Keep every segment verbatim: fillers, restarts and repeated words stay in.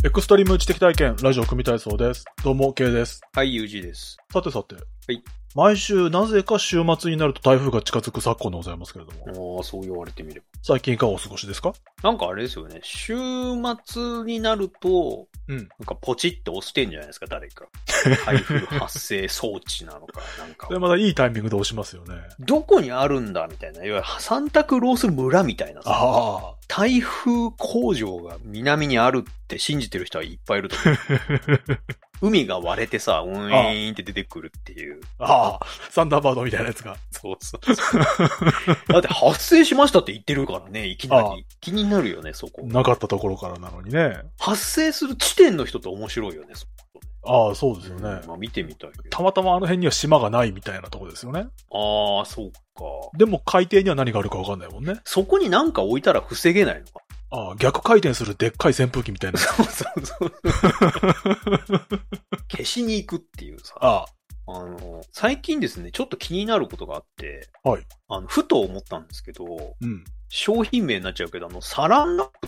エクストリーム知的体験ラジオ組体操です。どうも K です。 はい、ユージーです。 さてさて、 はい、 毎週なぜか週末になると台風が近づく昨今でございますけれども、 ああ、そう言われてみれば最近いかがお過ごしですか？ なんかあれですよね、週末になると、うん、なんかポチって押してんじゃないですか、誰か。台風発生装置なのか、なんか。 で、まだいいタイミングで押しますよね。 どこにあるんだみたいな、いわゆるサンタクロース村みたいなさ。 ああ。 台風工場が南にあるって信じてる人はいっぱいいると思う。海が割れてさ、ウィーンって出てくるっていう。 ああ、サンダーバードみたいなやつが。 そうそうそう。だって発生しましたって言ってるからね、いきなり。気になるよね、そこ。 なかったところからなのにね。 発生する地点の人って面白いよね、そこ。 ああ、そうですよね。 うん、まあ見てみたいけど。 たまたまあの辺には島がないみたいなところですよね。 ああ、そうか。 でも海底には何があるかわかんないもんね。 そこに何か置いたら防げないのか。 ああ、逆回転するでっかい扇風機みたいな。 そうそうそう。消しに行くっていうさ。ああ。あの、最近ですね、ちょっと気になることがあって。 はい。 あの、ふと思ったんですけど。 うん。 商品名になっちゃうけど、あの、サランラップって。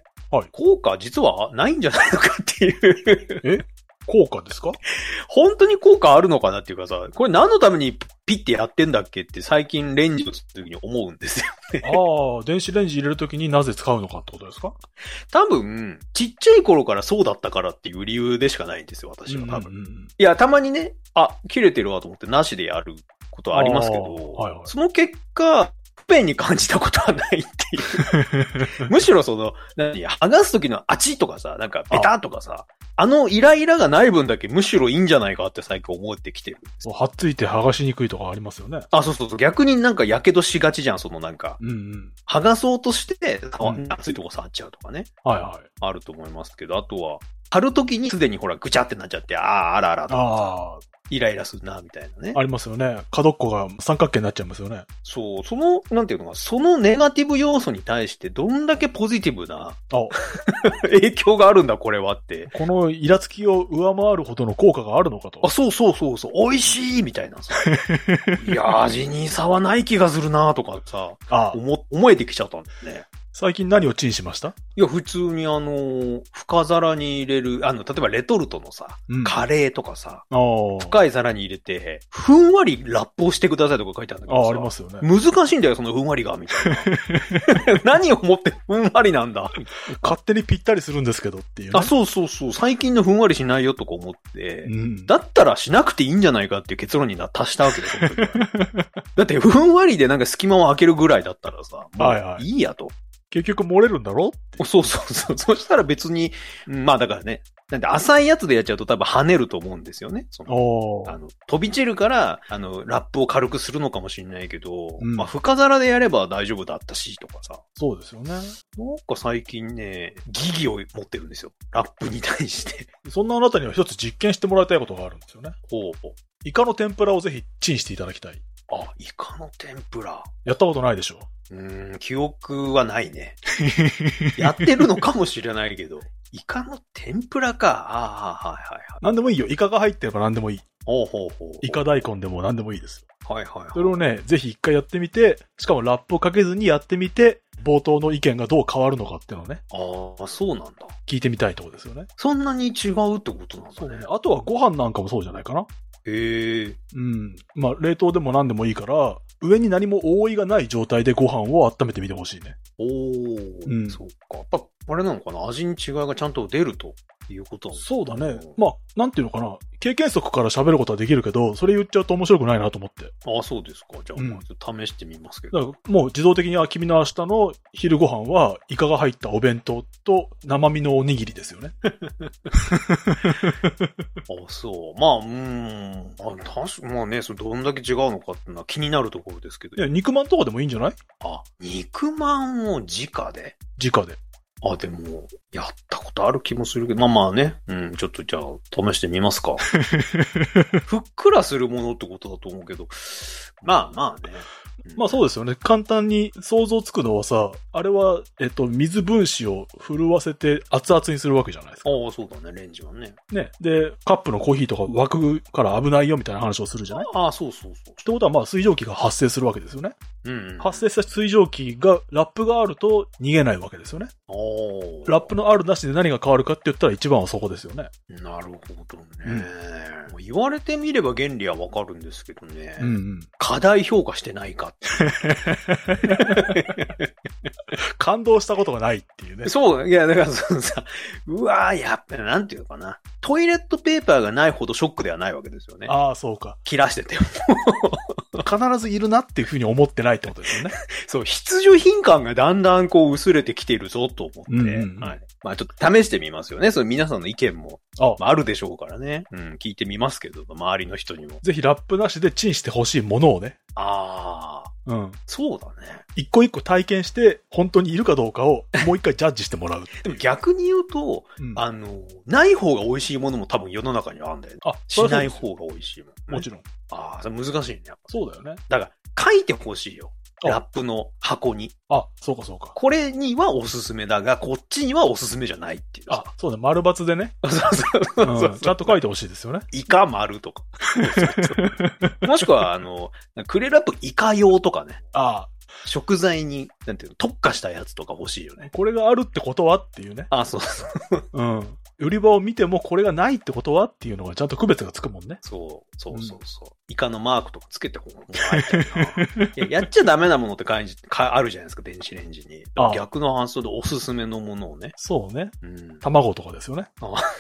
はい。 効果実はないんじゃないのかっていう。 え効果ですか？ 本当に効果あるのかなっていうかさ、これ何のためにピッてやってんだっけって最近レンジをするときに思うんですよね。 ああ、電子レンジ入れるときになぜ使うのかってことですか？ 多分、ちっちゃい頃からそうだったからっていう理由でしかないんですよ、私は多分。うんうんうん、いや、たまにね、あ、切れてるわと思ってなしでやることはありますけど、はいはい、その結果、不便に感じたことはないっていう。むしろその、何、剥がすときのあちとかさ、なんかベタとかさ、あ, あのイライラがない分だけむしろいいんじゃないかって最近思ってきてる。 そう、はっついて剥がしにくいとかありますよね。 あ、そうそうそう。逆になんか火傷しがちじゃん、そのなんか。うんうん。剥がそうとして、熱いとこ触っちゃうとかね。 うん、はいはい。 あると思いますけど、あとは、貼るときにすでにほらぐちゃってなっちゃって、ああ、あらあらとかさ。ああ。イライラするな、みたいなね。 ありますよね。角っこが三角形になっちゃいますよね。 そう。その、なんていうのか、そのネガティブ要素に対してどんだけポジティブな影響があるんだ、これはって。 このイラつきを上回るほどの効果があるのかと。 あ、そうそうそうそう。美味しいみたいなさ。いや、味に差はない気がするなとかさ、ああ思、思えてきちゃったんだよね。 最近何をチンしました？ いや、普通にあの、深皿に入れる、あの、例えばレトルトのさ、うん、カレーとかさ、深い皿に入れて、ふんわりラップをしてくださいとか書いてあるんだけどさ。 ああ、ありますよね。 難しいんだよ、そのふんわりが、みたいな。何をもってふんわりなんだ。 勝手にぴったりするんですけどっていう、ね。 あ、そうそうそう。最近のふんわりしないよとか思って、うん、だったらしなくていいんじゃないかっていう結論に達したわけですよ。だって、ふんわりでなんか隙間を開けるぐらいだったらさ、もういいやと。はいはい、 結局漏れるんだろって。 そうそうそう。そしたら別に、まあだからね、なんで浅いやつでやっちゃうと多分跳ねると思うんですよね。そのあの飛び散るから、あの、ラップを軽くするのかもしれないけど、うん、まあ深皿でやれば大丈夫だったし、とかさ。 そうですよね。なんか最近ね、疑義を持ってるんですよ。ラップに対して。 そんなあなたには一つ実験してもらいたいことがあるんですよね。 ほうほう。 イカの天ぷらをぜひチンしていただきたい。 あ、イカの天ぷら。 やったことないでしょ？ うーん、記憶はないね。やってるのかもしれないけど。イカの天ぷらか。ああ、はいはいはい。 何でもいいよ。イカが入ってれば何でもいい。 ほうほうほう。 イカ大根でも何でもいいですよ。 はいはいはい。 それをね、ぜひ一回やってみて、しかもラップをかけずにやってみて、冒頭の意見がどう変わるのかっていうのをね。 ああ、そうなんだ。 聞いてみたいところですよね。 そんなに違うってことなんだね。 そうね。あとはご飯なんかもそうじゃないかな。 へえ。 うん。まあ、冷凍でも何でもいいから、上に何も覆いがない状態でご飯を温めてみてほしいね。 おー。うん。そうか。やっぱ、あれなのかな？味に違いがちゃんと出るということなんですか？ そうだね。まあ、なんていうのかな。経験則から喋ることはできるけど、それ言っちゃうと面白くないなと思って。 ああ、そうですか。じゃあ、まあ、試してみますけど。 だからもう自動的に、あ、君の明日の昼ご飯は、イカが入ったお弁当と生身のおにぎりですよね。あ、 そう。まあ、うーん。あ、確か、まあね、それどんだけ違うのかっていうのは気になるところですけど。 いや、肉まんとかでもいいんじゃない？ あ、肉まんを直で？ 直で。 あ、でも、やったことある気もするけど、まあまあね。うん、ちょっとじゃあ、試してみますか。ふっくらするものってことだと思うけど、まあまあね。 うん、まあそうですよね。簡単に想像つくのはさ、あれは、えっと、水分子を震わせて熱々にするわけじゃないですか。 ああ、そうだね、レンジはね。 ね。で、カップのコーヒーとか沸くから危ないよみたいな話をするじゃない？ ああ、そうそうそう。 ってことは、まあ水蒸気が発生するわけですよね。 うんうん、 発生した水蒸気が、ラップがあると逃げないわけですよね。 おラップのあるなしで何が変わるかって言ったら一番はそこですよね。 なるほどね、うん。言われてみれば原理はわかるんですけどね。 うんうん、 過大評価してないかって。 感動したことがないっていうね。 そう、いや、だからそのさ、うわー、やっぱりなんていうのかな。トイレットペーパーがないほどショックではないわけですよね。 ああ、そうか。 切らしてても。 必ずいるなっていうふうに思ってないってことですよね。 そう、必需品感がだんだんこう薄れてきてるぞと思って。うんうんうん、はい。まあちょっと試してみますよね。その皆さんの意見もあ,、まあ、あるでしょうからね。うん、聞いてみますけど、周りの人にも。 ぜひラップなしでチンしてほしいものをね。 ああ。うん。そうだね。 一個一個体験して、本当にいるかどうかをもう一回ジャッジしてもらう。 でも逆に言うと、うん、あの、ない方が美味しいものも多分世の中にはあるんだよね。あ、しない方が美味しいもん、ね。 もちろん。 ああ、それ難しいね。 そうだよね。 だから、書いてほしいよ。ラップの箱に。 あ、そうかそうか。 これにはおすすめだが、こっちにはおすすめじゃないっていう。 あ、そうね。丸×でね。 そうそうそうそう、 うん。ちゃんと書いてほしいですよね。 イカ丸とか。そうそうもしくは、あの、クレラとイカ用とかね。ああ。食材に、なんていうの、特化したやつとか欲しいよね。 これがあるってことはっていうね。 あ、そうそう。 うん。売り場を見てもこれがないってことはっていうのがちゃんと区別がつくもんね。 そう、そうそうそう。うん、イカのマークとかつけてもらいたいな。いや、やっちゃダメなものって感じ、あるじゃないですか、電子レンジに。ああ、逆の発想でおすすめのものをね。 そうね。うん、卵とかですよね。ああ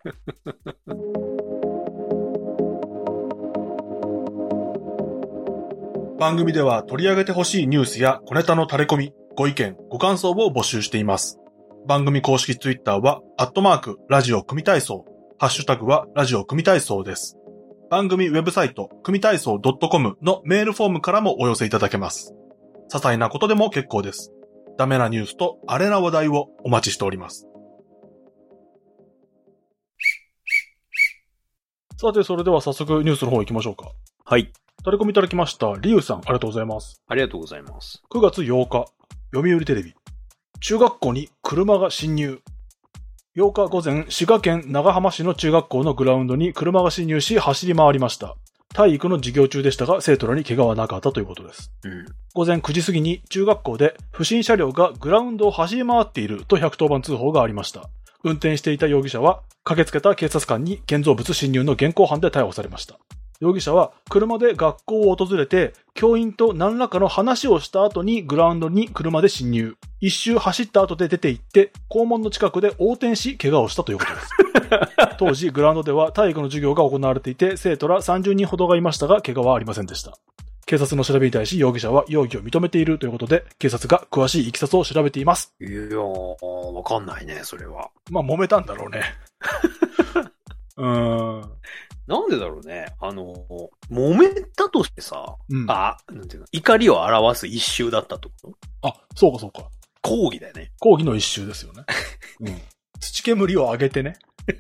番組では取り上げてほしいニュースや小ネタの垂れ込み、ご意見、ご感想を募集しています。番組公式ツイッターは、アットマーク、ラジオ組体操。ハッシュタグは、ラジオ組体操です。番組ウェブサイト、組体操 .com のメールフォームからもお寄せいただけます。些細なことでも結構です。ダメなニュースとアレな話題をお待ちしております。さて、それでは早速ニュースの方行きましょうか。 はい。 タレコミいただきました。リュウさん、ありがとうございます。 ありがとうございます。 くがつようか、読売テレビ。中学校に車が侵入。ようか午前、滋賀県長浜市の中学校のグラウンドに車が侵入し走り回りました。体育の授業中でしたが、生徒らに怪我はなかったということです。うん、午前くじ過ぎに中学校で不審車両がグラウンドを走り回っているとひゃくとおばん通報がありました。運転していた容疑者は駆けつけた警察官に建造物侵入の現行犯で逮捕されました。容疑者は車で学校を訪れて教員と何らかの話をした後にグラウンドに車で侵入。一周走った後で出て行って校門の近くで横転し怪我をしたということです。当時グラウンドでは体育の授業が行われていて生徒らさんじゅうにんほどがいましたが怪我はありませんでした。警察の調べに対し容疑者は容疑を認めているということで警察が詳しいいきさつを調べています。 いやー、わかんないね、それは。 まあ揉めたんだろうね。うーん。 なんでだろうね。あの、揉めたとしてさ、うん、あ、なんていうの、怒りを表す一周だったってこと？ あ、そうかそうか。 抗議だよね。 抗議の一周ですよね。うん。土煙を上げてね。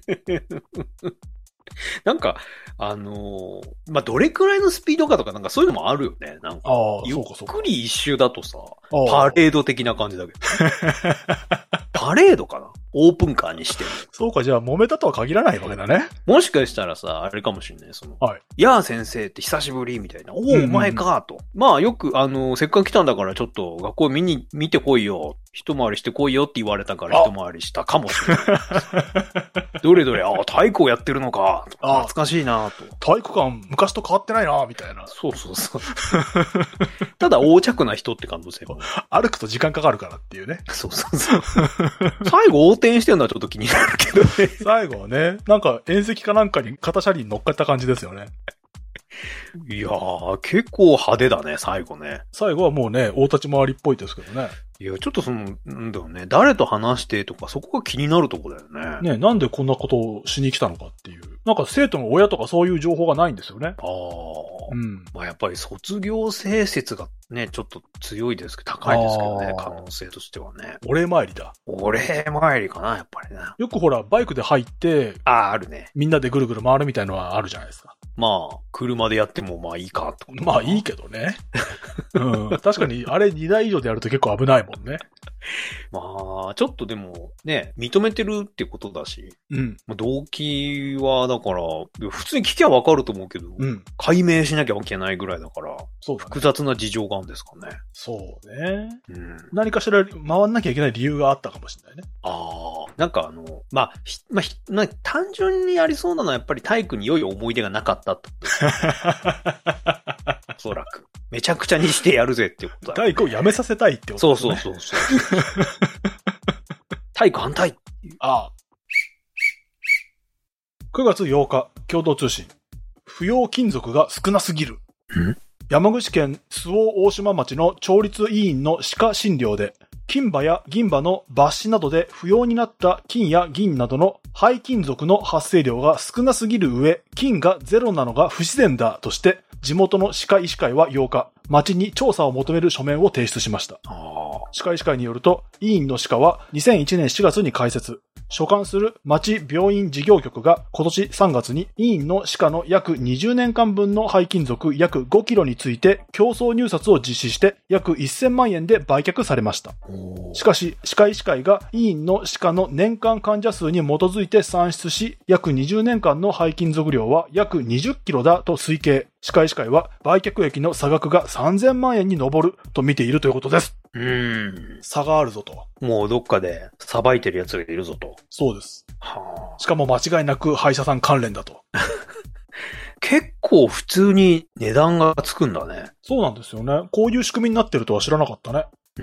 なんか、あのー、まあ、どれくらいのスピードかとかなんかそういうのもあるよね。なんか、あゆっくり一周だとさ、パレード的な感じだけど。パレードかな？オープンカーにしてる。 そうか、じゃあ揉めたとは限らないわけだね。 もしかしたらさ、あれかもしんない。その、はい。やあ先生って久しぶりみたいな。おお、お前かと。まあよく、あの、せっかく来たんだからちょっと学校見に、見てこいよ。一回りしてこいよって言われたから一回りしたかもしれない。どれどれ、ああ、体育をやってるのか。懐かしいなと。 体育館昔と変わってないなみたいな。 そうそうそう。ただ横着な人って可能性も。 歩くと時間かかるからっていうね。 そうそうそう。最後横転してるのはちょっと気になるけどね。 最後はね、なんか縁石かなんかに片車輪乗っかった感じですよね。 いやー、結構派手だね、最後ね。 最後はもうね、大立ち回りっぽいですけどね。 いや、ちょっとその、なんだろうね、誰と話してとか、そこが気になるとこだよね。 ね、なんでこんなことをしに来たのかっていう。なんか生徒の親とかそういう情報がないんですよね。ああ。 うん。まあやっぱり卒業生説がね、ちょっと強いですけど、高いですけどね、可能性としてはね。 お礼参りだ。 お礼参りかな、やっぱりね。 よくほら、バイクで入って、 ああ、あるね。 みんなでぐるぐる回るみたいのはあるじゃないですか。 まあ、車でやってもまあいいかってこと。 まあいいけどね。うん。確かに、あれにだい以上でやると結構危ないもんね。 まあ、ちょっとでも、ね、認めてるってことだし。 うん。 動機は、だから、普通に聞きゃわかると思うけど、うん。解明しなきゃいけないぐらいだから、そうだね、複雑な事情があるんですかね。 そうね。うん。何かしら回んなきゃいけない理由があったかもしれないね。 ああ。なんかあの、まあ、まあ、まあ、単純にありそうなのはやっぱり体育に良い思い出がなかったと。おそらく。めちゃくちゃにしてやるぜっていうことだ、 ね。体育をやめさせたいってことだね。そうそうそうそう。体育反対っていう。 ああ。くがつようか、共同通信。不要金属が少なすぎる。 ん山口県周防大島町の町立医院の歯科診療で、金歯や銀歯の抜歯などで不要になった金や銀などの廃金属の発生量が少なすぎる上、金がゼロなのが不自然だとして、地元の歯科医師会はようか、町に調査を求める書面を提出しました。歯科医師会によると、医院の歯科はにせんいちねんしがつに開設。所管する町病院事業局が今年さんがつに医院の歯科の約にじゅうねんかんぶんの廃金属約ごキロについて競争入札を実施して約せんまんえんで売却されました。しかし、歯科医師会が医院の歯科の年間患者数に基づいて算出し、約にじゅうねんかんの廃金属量は約にじゅっキロだと推計。歯科医師会は売却益の差額がさんぜんまんえんに上ると見ているということです。 うーん。 差があるぞと。 もうどっかでさばいてる奴がいるぞと。 そうです。 はあ、 しかも間違いなく歯医者さん関連だと。 結構普通に値段がつくんだね。 そうなんですよね。こういう仕組みになってるとは知らなかったね。 うん。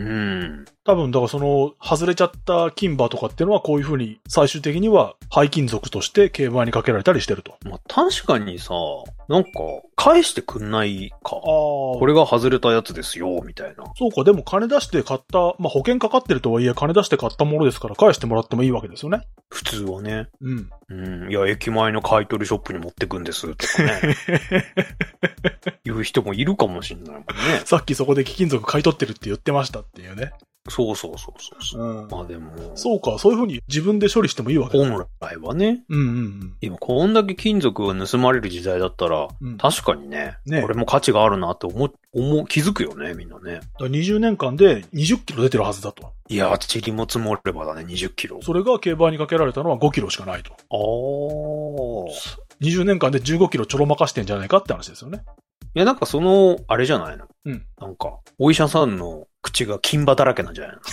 多分、だからその、外れちゃった金歯とかっていうのはこういう風に最終的には廃金属として競馬にかけられたりしてると。 まあ確かにさ、なんか、返してくんないか。ああ。これが外れたやつですよ、みたいな。 そうか、でも金出して買った、まあ保険かかってるとはいえ金出して買ったものですから返してもらってもいいわけですよね。 普通はね。 うん。 うん。いや、駅前の買い取りショップに持ってくんですとかね。いう人もいるかもしれないもんね。 さっきそこで貴金属買い取ってるって言ってましたっていうね。 そうそうそうそう。 うん、 まあでも。 そうか、そういう風に自分で処理してもいいわけだ。 本来はね。 うんうんうん。 今こんだけ金属が盗まれる時代だったら、うん、確かにね、ね、これも価値があるなって思、思う、気づくよね、みんなね。 だにじゅうねんかんでにじゅっキロ出てるはずだと。 いや、塵も積もればだね、にじゅっキロ。 それが競馬にかけられたのはごキロしかないと。 ああ。 にじゅうねんかんでじゅうごキロちょろまかしてんじゃないかって話ですよね。 いや、なんかその、あれじゃないの。 うん。 なんか、お医者さんの口が金歯だらけなんじゃないの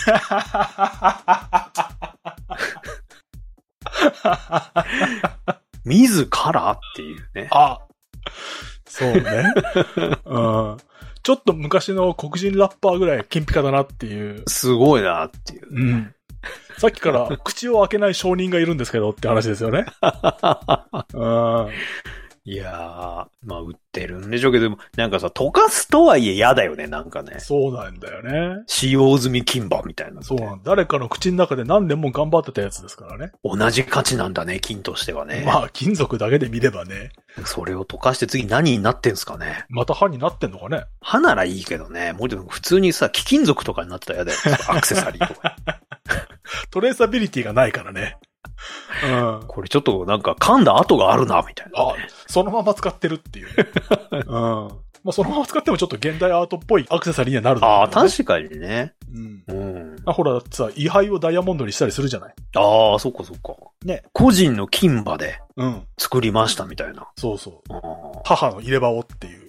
自らっていうね。 あ、そうね。うん。ちょっと昔の黒人ラッパーぐらい金ピカだなっていう。 すごいなっていう、 ね。うん。さっきから口を開けない証人がいるんですけどって話ですよね。うん。 いやー、まあ売ってるんでしょうけど、なんかさ、溶かすとはいえ嫌だよね、なんかね。 そうなんだよね。 使用済み金歯みたいな。 そうなんだ。誰かの口の中で何年も頑張ってたやつですからね。 同じ価値なんだね、金としてはね。 まあ、金属だけで見ればね。 それを溶かして次何になってんすかね。 また歯になってんのかね。 歯ならいいけどね。もうちょっと普通にさ、貴金属とかになってたら嫌だよ。アクセサリーとか。 トレーサビリティがないからね。うん、 これちょっとなんか噛んだ跡があるな、みたいな、ね。 あ、そのまま使ってるっていう、ね。うん。まあそのまま使ってもちょっと現代アートっぽいアクセサリーにはなる、ね。 ああ、確かにね。 うん。うん、あほら、だってさ、位牌をダイヤモンドにしたりするじゃない。 ああ、そっかそっか。 ね。 個人の金歯で。 うん。 作りましたみたいな。 うん、そうそう。母の入れ歯をっていう。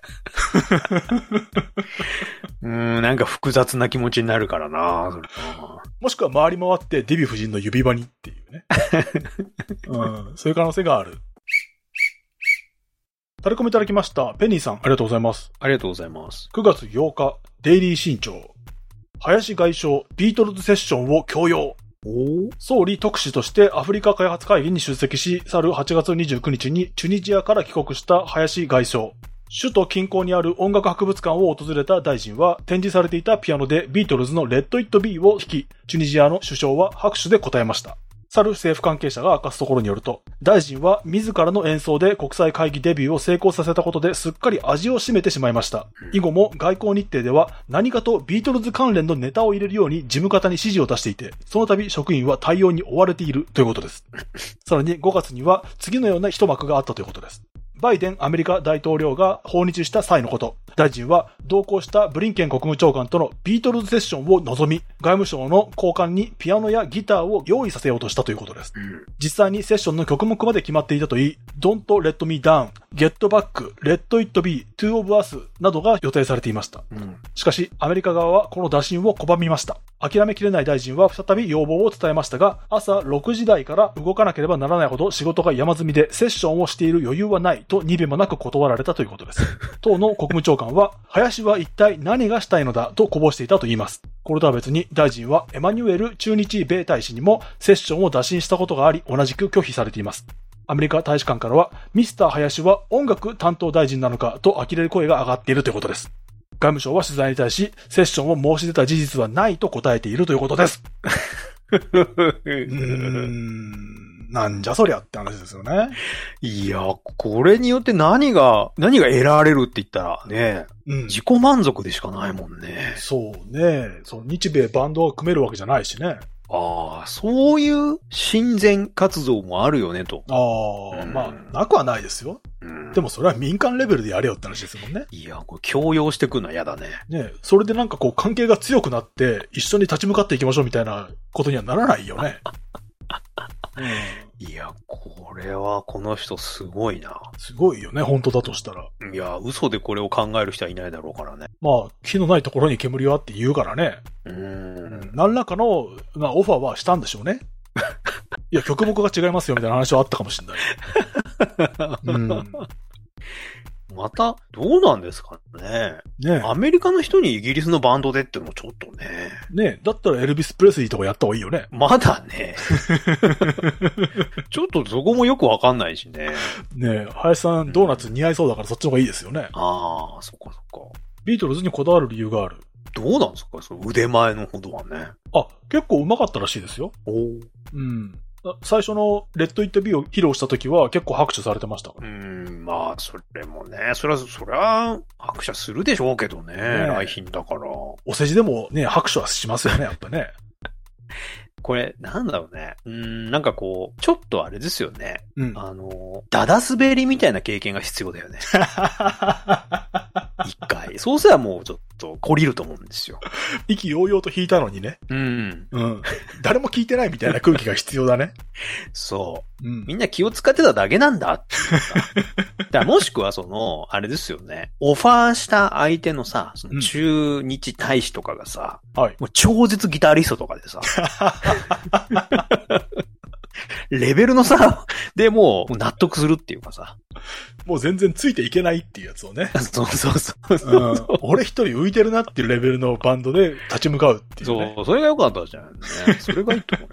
うーん、なんか複雑な気持ちになるからなそれもしくは回り回ってデヴィ夫人の指輪にっていうね。うん、そういう可能性がある。タレコミいただきました。ペニーさん、ありがとうございます。 ありがとうございます。 くがつようか、デイリー新潮。林外相、ビートルズセッションを強要。総理特使としてアフリカ開発会議に出席し、去るはちがつにじゅうくにちにチュニジアから帰国した林外相。首都近郊にある音楽博物館を訪れた大臣は、展示されていたピアノでビートルズのレッド・イット・ビーを弾き、チュニジアの首相は拍手で応えました。去る政府関係者が明かすところによると、大臣は自らの演奏で国際会議デビューを成功させたことですっかり味を占めてしまいました。以後も外交日程では何かとビートルズ関連のネタを入れるように事務方に指示を出していて、その度職員は対応に追われているということです。さらにごがつには次のような一幕があったということです。 バイデンアメリカ大統領が訪日した際のこと。大臣は同行したブリンケン国務長官とのビートルズセッションを望み、外務省の高官にピアノやギターを用意させようとしたということです。うん、実際にセッションの曲目まで決まっていたといい、Don't Let Me Down、Get Back、Let It Be、Two of Us などが予定されていました。うん、しかし、アメリカ側はこの打診を拒みました。諦めきれない大臣は再び要望を伝えましたが、朝ろくじ台から動かなければならないほど仕事が山積みでセッションをしている余裕はないとにべもなく断られたということです。当の国務長官は、林は一体何がしたいのだとこぼしていたと言います。これとは別に大臣はエマニュエル駐日米大使にもセッションを打診したことがあり、同じく拒否されています。アメリカ大使館からは、ミスター林は音楽担当大臣なのかと呆れる声が上がっているということです。外務省は取材に対し、セッションを申し出た事実はないと答えているということです。うーん、なんじゃそりゃって話ですよね。 いや、これによって何が、何が得られるって言ったらね、うん、自己満足でしかないもんね。 そうね。そう、日米バンドが組めるわけじゃないしね。 ああ、そういう親善活動もあるよねと。 ああ、うん、まあ、なくはないですよ。うん、でもそれは民間レベルでやれよって話ですもんね。 いや、これ強要してくるのは嫌だね。 ね、それでなんかこう関係が強くなって一緒に立ち向かっていきましょうみたいなことにはならないよね。 うん、いや、これはこの人すごいな。 すごいよね、本当だとしたら。 いや、嘘でこれを考える人はいないだろうからね。 まあ、火のないところに煙はって言うからね。うーん。何らかの、まあ、オファーはしたんでしょうね。いや、曲目が違いますよみたいな話はあったかもしれない。うん。 また、どうなんですかね。ね、アメリカの人にイギリスのバンドでってもちょっとね。 ね、だったらエルビス・プレスリーとかやった方がいいよね。 まだね。ちょっとそこもよくわかんないしね。 ね、林さんドーナツ似合いそうだからそっちの方がいいですよね。 ああ、そっかそっか。 ビートルズにこだわる理由がある。 どうなんですかその腕前のほどはね。 あ、結構上手かったらしいですよ。 おー。 うん。最初のレッド・イット・ビーを披露した時は結構拍手されてましたから。 うーん、まあ、それもね、それは、それは、拍手するでしょうけどね。ね、来賓だから。 お世辞でもね、拍手はしますよね、やっぱね。 これ、なんだろうね。うーん、なんかこう、ちょっとあれですよね。 うん、 あの、ダダ滑りみたいな経験が必要だよね。一回。そうすればもうちょっと懲りると思うんですよ。 意気揚々と弾いたのにね。 うん。 うん。誰も聞いてないみたいな空気が必要だね。 そう、うん。 みんな気を使ってただけなんだっていうか。だからもしくはその、あれですよね。オファーした相手のさ、その駐日大使とかがさ、 うん、はい。 もう超絶ギタリストとかでさ、レベルの差でもう納得するっていうかさ。 もう全然ついていけないっていうやつをね。 そうそうそうそう、 うん。俺一人浮いてるなっていうレベルのバンドで立ち向かうっていう、ね。 そう、それが良かったじゃんね。それがいいと思う。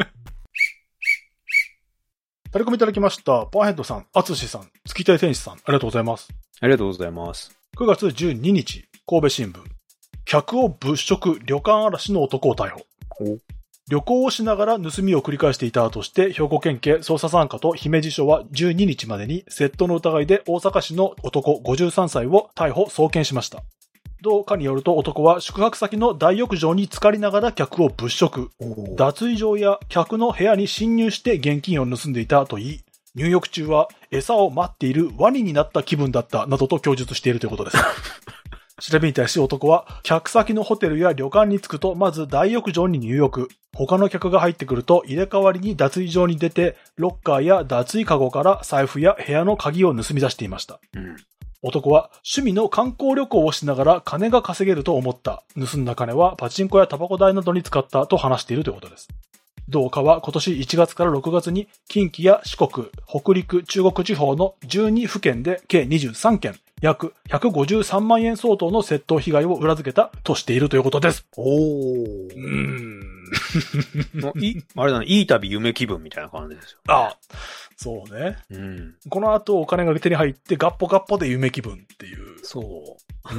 タレコミいただきました。パーヘッドさん、アツシさん、月谷天使さん、ありがとうございます。 ありがとうございます。 くがつじゅうににち、神戸新聞。客を物色、旅館荒らしの男を逮捕。旅行をしながら盗みを繰り返していたとして、兵庫県警捜査三課と姫路署はじゅうににちまでに窃盗の疑いで大阪市の男ごじゅうさんさいを逮捕・送検しました。同課によると男は宿泊先の大浴場に浸かりながら客を物色、脱衣場や客の部屋に侵入して現金を盗んでいたといい、入浴中は餌を待っているワニになった気分だったなどと供述しているということです。調べに対し男は、客先のホテルや旅館に着くとまず大浴場に入浴。他の客が入ってくると入れ替わりに脱衣場に出て、ロッカーや脱衣カゴから財布や部屋の鍵を盗み出していました。うん、男は趣味の観光旅行をしながら金が稼げると思った。盗んだ金はパチンコやタバコ代などに使ったと話しているということです。同課は今年いちがつからろくがつに近畿や四国、北陸、中国地方のじゅうにふけんで計にじゅうさんけん、約ひゃくごじゅうさんまんえん相当の窃盗被害を裏付けたとしているということです。 おー。うーん。いあれだね、いい旅夢気分みたいな感じですよ、ね。 ああ、そうね。うん。この後お金が手に入ってガッポガッポで夢気分っていう。 そう。うん。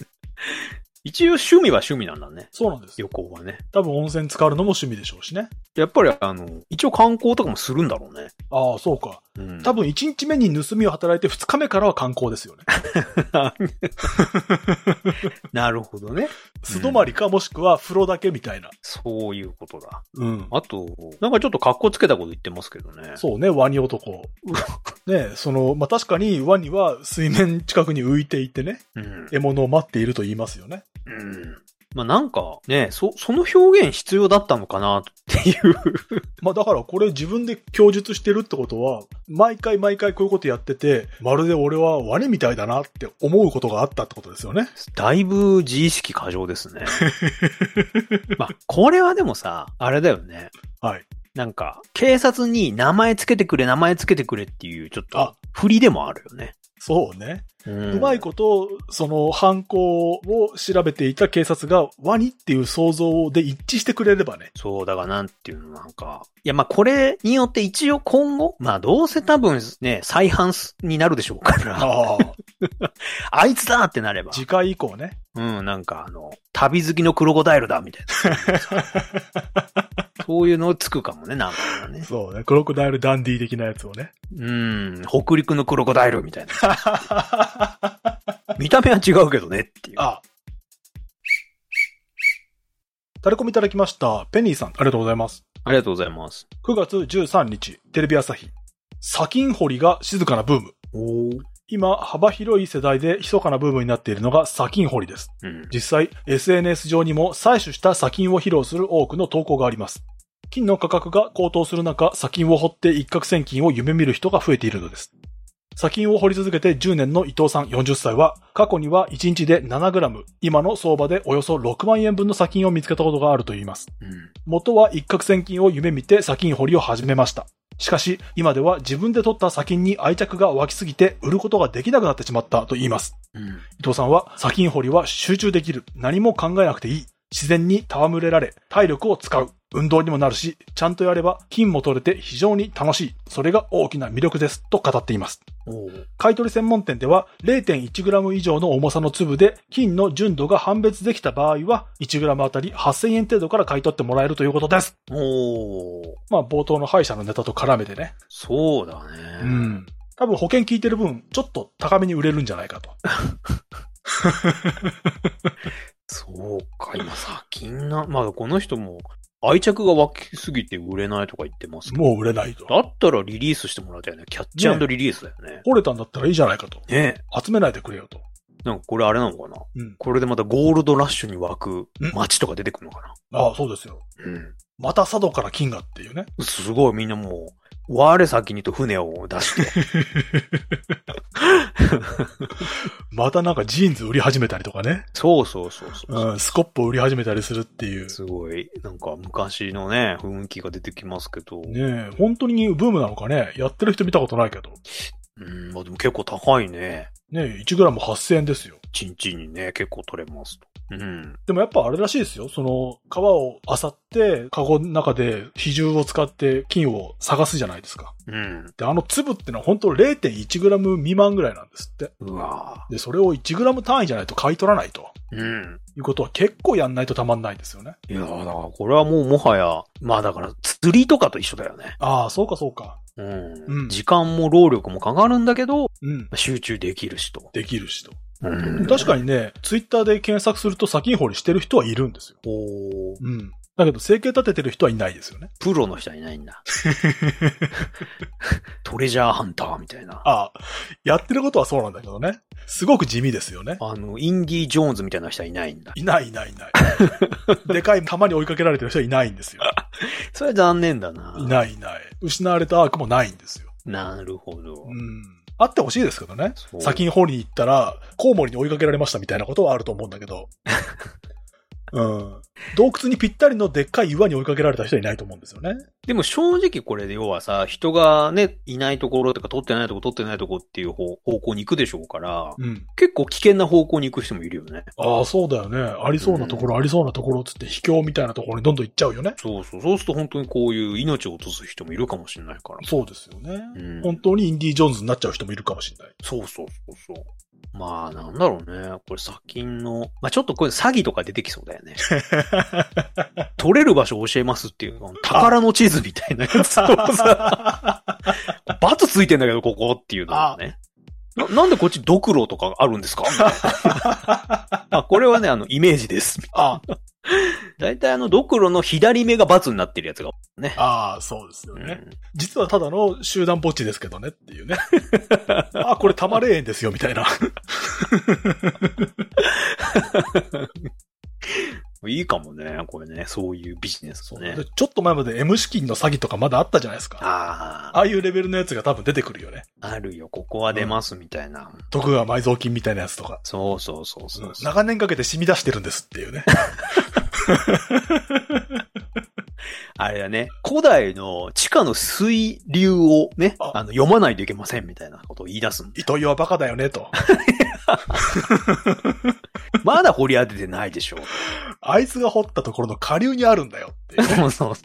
一応趣味は趣味なんだね。 そうなんです。 旅行はね。 多分温泉浸かるのも趣味でしょうしね。 やっぱりあの、一応観光とかもするんだろうね。 ああ、そうか。 うん、 多分いちにちめに盗みを働いてふつかめからは観光ですよね。 なるほどね。 素泊まりかもしくは風呂だけみたいな。 そういうことだ。 うん。 あと、なんかちょっと格好つけたこと言ってますけどね。 そうね、ワニ男。ね、その、まあ、確かにワニは水面近くに浮いていてね、うん、獲物を待っていると言いますよね。 うん。まあ、なんかね、そ、その表現必要だったのかなっていう。 まあだからこれ自分で供述してるってことは、毎回毎回こういうことやってて、まるで俺はワニみたいだなって思うことがあったってことですよね。 だいぶ自意識過剰ですね。まあ、これはでもさ、あれだよね。 はい。 なんか、警察に名前つけてくれ、名前つけてくれっていう、ちょっと、振りでもあるよね。 そうね。うん、うまいこと、その犯行を調べていた警察がワニっていう想像で一致してくれればね。 そう、だからなんていうのなんか。いや、まあこれによって一応今後、まあどうせ多分ね、再犯になるでしょうから。あ, あいつだってなれば。 次回以降ね。 うん、なんかあの、旅好きのクロコダイルだみたいな。そういうのつくかもね、なんかね。 そうね、クロコダイルダンディ的なやつをね。 うん、北陸のクロコダイルみたいな。見た目は違うけどねっていう。ああ。 タレコミいただきました。ペニーさん、ありがとうございます。 ありがとうございます。 くがつじゅうさんにち、テレビ朝日。砂金掘りが静かなブーム。 お今、幅広い世代で密かなブームになっているのが砂金掘りです。 うん、 実際、エスエヌエス 上にも採取した砂金を披露する多くの投稿があります。金の価格が高騰する中、砂金を掘って一攫千金を夢見る人が増えているのです。砂金を掘り続けてじゅうねんの伊藤さんよんじゅっさいは、過去にはいちにちでななグラム、今の相場でおよそろくまんえんぶんの砂金を見つけたことがあるといいます。 うん、 元は一攫千金を夢見て砂金掘りを始めました。しかし、今では自分で取った砂金に愛着が湧きすぎて売ることができなくなってしまったと言います。 うん、 伊藤さんは、砂金掘りは集中できる。何も考えなくていい。自然に戯れられ、体力を使う。運動にもなるし、ちゃんとやれば金も取れて非常に楽しい。それが大きな魅力です。と語っています。買取専門店では れいてんいちグラム 以上の重さの粒で金の純度が判別できた場合は いちグラム あたりはっせんえん程度から買い取ってもらえるということです。 おー。 まあ冒頭の歯医者のネタと絡めてね。 そうだね。 うん。多分保険効いてる分、ちょっと高めに売れるんじゃないかと。 そうか、今砂金な、まあこの人も愛着が湧きすぎて売れないとか言ってますけど。 もう売れないと。 だったらリリースしてもらいたいね。キャッチ&リリースだよね。 掘れたんだったらいいじゃないかと。 ね集めないでくれよと。 なんかこれあれなのかな、 うん、 これでまたゴールドラッシュに湧く街とか出てくるのかな、 ああ、そうですよ。 うん。 また佐渡から金がっていうね。 すごいみんなもう、我先にと船を出して。 またなんかジーンズ売り始めたりとかね。 そうそうそうそう、 うん。スコップを売り始めたりするっていう。 すごい、なんか昔のね、雰囲気が出てきますけど。 ねえ、本当にブームなのかね。やってる人見たことないけど。 うん、まあでも結構高いね。 ねえ、いちグラムはっせんえんですよ。 ちんちんにね、結構取れますと。うん。 でもやっぱあれらしいですよ。その、川を漁って、カゴの中で比重を使って金を探すじゃないですか。 うん。 で、あの粒ってのは本当 れいてんいちグラム 未満ぐらいなんですって。 うわで、それをいちグラム単位じゃないと買い取らないと。 うん。 いうことは結構やんないとたまんないですよね。 いやー、だからこれはもうもはや、まあだから釣りとかと一緒だよね。 ああ、そうかそうか。 うん。うん、時間も労力もかかるんだけど、 うん、 集中できるしと。 できるしと。 うん、 確かにね、ツイッターで検索すると砂金掘りしてる人はいるんですよ。 おー。 うん。だけど、生計立ててる人はいないですよね。 プロの人はいないんだ。トレジャーハンターみたいな。 ああ、やってることはそうなんだけどね。すごく地味ですよね。 あの、インディ・ジョーンズみたいな人はいないんだ。 いないいないいない。でかい玉に追いかけられてる人はいないんですよ。 それは残念だな。 いないいない。失われたアークもないんですよ。 なるほど。 うん。あってほしいですけどね。砂金掘りに行ったら、コウモリに追いかけられましたみたいなことはあると思うんだけど。うん。洞窟にぴったりのでっかい岩に追いかけられた人はいないと思うんですよね。 でも正直これで要はさ、人がね、いないところとか取ってないところ取ってないところっていう方方向に行くでしょうから、 うん、 結構危険な方向に行く人もいるよね。 ああ、そうだよね。ありそうなところ、うん、ありそうなところつって秘境みたいなところにどんどん行っちゃうよね。 そうそう。そうすると本当にこういう命を落とす人もいるかもしれないから。 そうですよね。 うん、 本当にインディ・ジョーンズになっちゃう人もいるかもしれない。 そうそうそうそう。 まあ、なんだろうね。これ砂金の、まあちょっとこれ詐欺とか出てきそうだよね。取れる場所教えますっていうの、宝の地図みたいなやつをさ、バツついてんだけど、ここっていうのをね。な, なんでこっちドクロとかあるんですかみたいなあ、これはね、あの、イメージです。あだいたいあの、ドクロの左目がバツになってるやつがね。 ああ、そうですよね、うん。実はただの集団墓地ですけどねっていうね。あ、これ玉霊園ですよ、みたいな。 いいかもね、これね、そういうビジネスね。 ちょっと前まで M 資金の詐欺とかまだあったじゃないですか。 ああ。ああいうレベルのやつが多分出てくるよね。 あるよ、ここは出ますみたいな。うん、 徳川埋蔵金みたいなやつとか。 そうそうそうそう、うん。 長年かけて染み出してるんですっていうね。 あれだね、古代の地下の水流をね、あの読まないといけませんみたいなことを言い出すんで。 糸魚はバカだよねと。 まだ掘り当ててないでしょ。 あいつが掘ったところの下流にあるんだよっていう、ね。そうそうそう。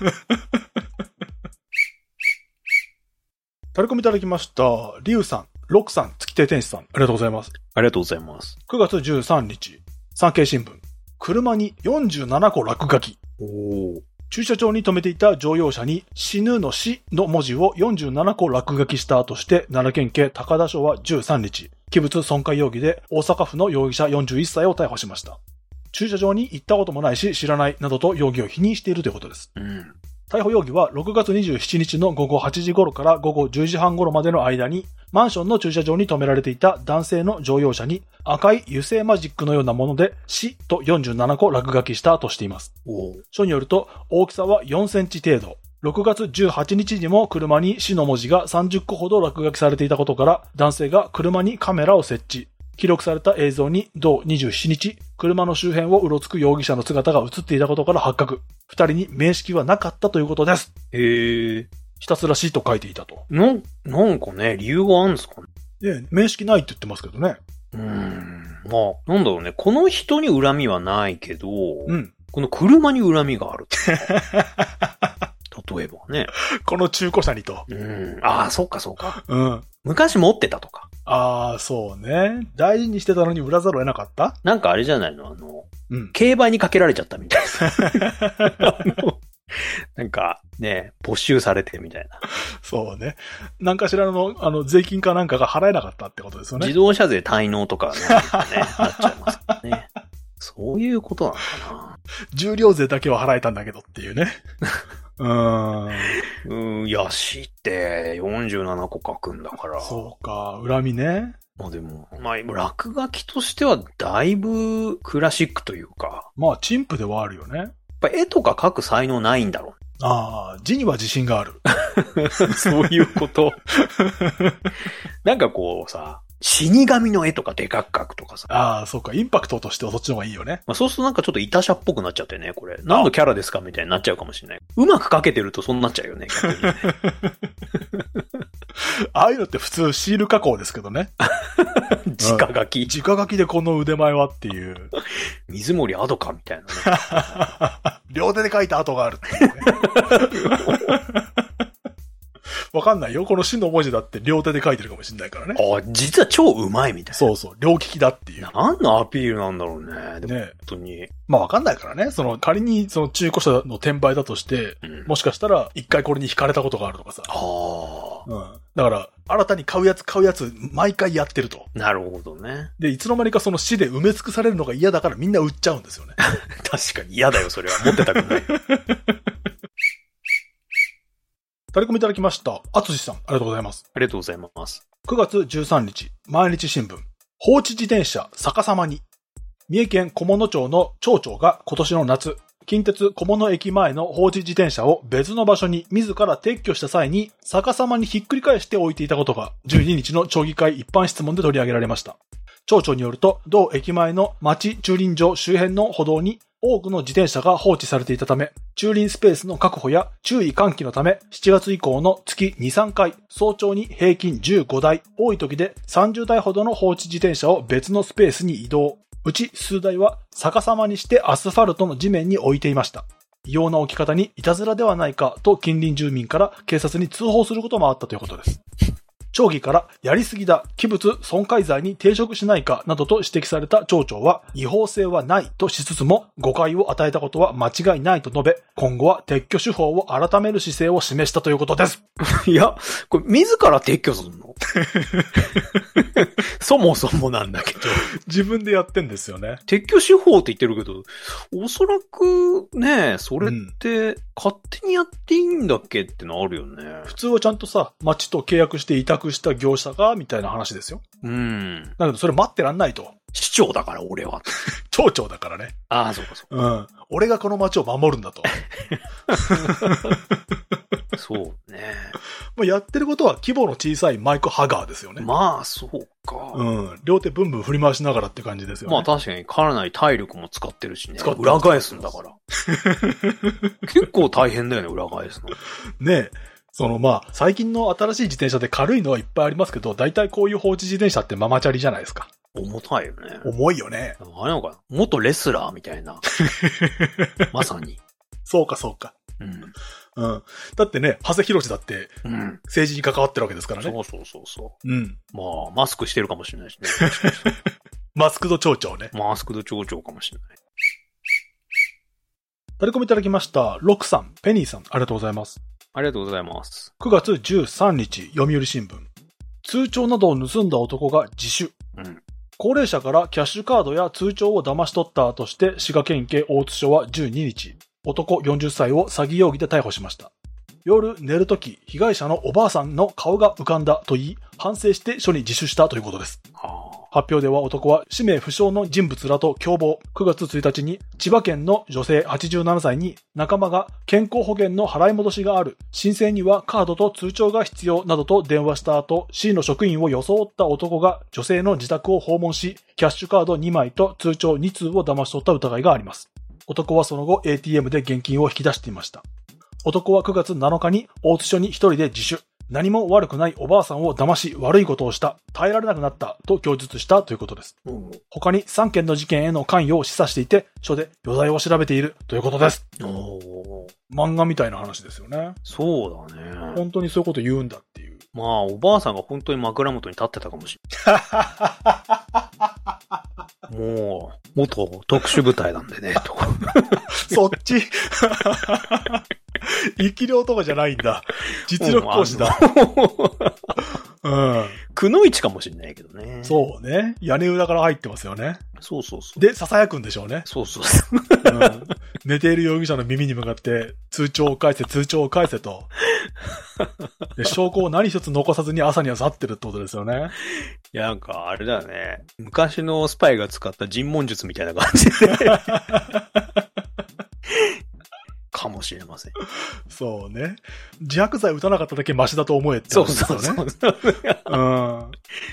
タレコミいただきました。リュウさん、ロクさん、月亭天使さん、ありがとうございます。 ありがとうございます。 くがつじゅうさんにち、産経新聞。車によんじゅうななこ落書き。 おー。 駐車場に停めていた乗用車に死ぬの死の文字をよんじゅうななこ落書きしたとして奈良県警高田署はじゅうさんにち、器物損壊容疑で大阪府の容疑者よんじゅういっさいを逮捕しました。駐車場に行ったこともないし知らないなどと容疑を否認しているということです。 うん、 逮捕容疑はろくがつにじゅうしちにちのごごはちじ頃からごごじゅうじはん頃までの間にマンションの駐車場に停められていた男性の乗用車に赤い油性マジックのようなもので死とよんじゅうななこ落書きしたとしています。署によると大きさはよんセンチ程度。ろくがつじゅうはちにちにも車に死の文字がさんじゅっこほど落書きされていたことから男性が車にカメラを設置。記録された映像に同にじゅうしちにち、車の周辺をうろつく容疑者の姿が映っていたことから発覚。二人に面識はなかったということです。 へー。 ひたすら死と書いていたと。 な、なんかね、理由があるんですかね。 ええ、面識ないって言ってますけどね。 うーん。まあ、なんだろうね。この人に恨みはないけど、 うん。 この車に恨みがある。例えばね。 この中古車にと。 うん。ああ、そうかそうか。 うん。 昔持ってたとか。 ああ、そうね。大事にしてたのに売らざるを得なかった？ なんかあれじゃないのあの、 うん、 競売にかけられちゃったみたいな。なんか、ね、没収されてみたいな。 そうね。なんかしらの、あの、税金かなんかが払えなかったってことですよね。 自動車税滞納とかね、ねなっちゃいますからね。そういうことなのかな。 重量税だけは払えたんだけどっていうね。うーん。うん、やしってよんじゅうななこ書くんだから。 そうか、恨みね。 まあでも、まあ、落書きとしてはだいぶクラシックというか。 まあ、陳腐ではあるよね。 やっぱ絵とか描く才能ないんだろう。 ああ、字には自信がある。 そういうこと。なんかこうさ、死神の絵とかでかく描くとかさ。 ああ、そうか。インパクトとしてはそっちの方がいいよね。 まあそうするとなんかちょっとイタシャっぽくなっちゃってね、これ。何のキャラですかみたいになっちゃうかもしれない。うまく描けてるとそうなっちゃうよね、逆にね。 ああいうのって普通シール加工ですけどね。 直書き、 うん。直書きでこの腕前はっていう。 水森アドかみたいなね。両手で書いた跡があるっていうね。わかんないよ。この死の文字だって両手で書いてるかもしれないからね。 ああ、実は超うまいみたいな。 そうそう。両利きだっていう。 何のアピールなんだろうね。でもね。本当に。 まあわかんないからね。その仮にその中古車の転売だとして、うん、もしかしたら一回これに惹かれたことがあるとかさ。 ああ。 うん。だから、新たに買うやつ買うやつ毎回やってると。 なるほどね。 で、いつの間にかその死で埋め尽くされるのが嫌だからみんな売っちゃうんですよね。 確かに嫌だよ、それは。持ってたくない。 タレコミいただきました。あつしさん、ありがとうございます。 ありがとうございます。 くがつじゅうさんにち、毎日新聞。放置自転車逆さまに。三重県菰野町の町長が今年の夏、近鉄菰野駅前の放置自転車を別の場所に自ら撤去した際に逆さまにひっくり返して置いていたことがじゅうににちの町議会一般質問で取り上げられました。町長によると、同駅前の町駐輪場周辺の歩道に多くの自転車が放置されていたため、駐輪スペースの確保や注意喚起のため、しちがつ以降の月に、さんかい、早朝に平均じゅうごだい、多い時でさんじゅうだいほどの放置自転車を別のスペースに移動。うち数台は逆さまにしてアスファルトの地面に置いていました。異様な置き方にいたずらではないかと近隣住民から警察に通報することもあったということです。 町議からやりすぎだ、器物損壊罪に抵触しないかなどと指摘された町長は違法性はないとしつつも誤解を与えたことは間違いないと述べ、今後は撤去手法を改める姿勢を示したということです。 いや、これ自ら撤去するのそもそもなんだけど。 自分でやってんですよね。 撤去手法って言ってるけど、おそらくね、それって勝手にやっていいんだっけってのあるよね。 普通はちゃんとさ、町と契約して委託した業者が、みたいな話ですよ。 うん。 だけどそれ待ってらんないと。 市長だから俺は。 町長だからね。 ああ、そうかそうか。うん。俺がこの町を守るんだと。 そうね。 まあやってることは規模の小さいマイクハガーですよね。 まあ、そうか。 うん。両手ブンブン振り回しながらって感じですよね。 まあ確かにかなり体力も使ってるしね。裏返すんだから。結構大変だよね、裏返すの。 ねえ。そのまあ、最近の新しい自転車で軽いのはいっぱいありますけど、大体こういう放置自転車ってママチャリじゃないですか。 重たいよね。 重いよね。 あれなのかな、元レスラーみたいな。まさに。 そうかそうか。うん。うん。だってね、長谷博士だって、うん、政治に関わってるわけですからね。 そうそうそうそう。 うん。 まあ、マスクしてるかもしれないしね。 マスクド町長ね。 マスクド町長かもしれない。 タレコミいただきました。ロックさん、ペニーさん、ありがとうございます。 ありがとうございます。 くがつじゅうさんにち、読売新聞。通帳などを盗んだ男が自首。うん。高齢者からキャッシュカードや通帳を騙し取ったとして、滋賀県警大津署はじゅうににち、男よんじゅっさいを詐欺容疑で逮捕しました。夜寝るとき、被害者のおばあさんの顔が浮かんだと言い、反省して署に自首したということです。はあ、発表では男は氏名不詳の人物らと共謀、くがつついたちに千葉県の女性はちじゅうななさいに仲間が健康保険の払い戻しがある、申請にはカードと通帳が必要などと電話した後、市の職員を装った男が女性の自宅を訪問し、キャッシュカードにまいと通帳につうを騙し取った疑いがあります。男はその後 エーティーエム で現金を引き出していました。男はくがつなのかに大津署に一人で自首。何も悪くないおばあさんを騙し悪いことをした。耐えられなくなったと供述したということです。うん、他にさんけんの事件への関与を示唆していて、署で余罪を調べているということです。お漫画みたいな話ですよね。 そうだね。 本当にそういうこと言うんだっていう。 まあ、おばあさんが本当に枕元に立ってたかもしれない。もう、元特殊部隊なんでね、と。 そっち生き量とかじゃないんだ。実力行使だ。うん。 くのいちかもしれないけどね。 そうね。屋根裏から入ってますよね。 そうそうそう。 で、囁くんでしょうね。 そうそうそう、 うん。寝ている容疑者の耳に向かって、通帳を返せ、通帳を返せと。で、証拠を何一つ残さずに朝には去ってるってことですよね。 いや、なんか、あれだよね。昔のスパイが使った尋問術みたいな感じで。かもしれません。 そうね。自白剤打たなかっただけマシだと思えってことですよね。そうそうそう。うん。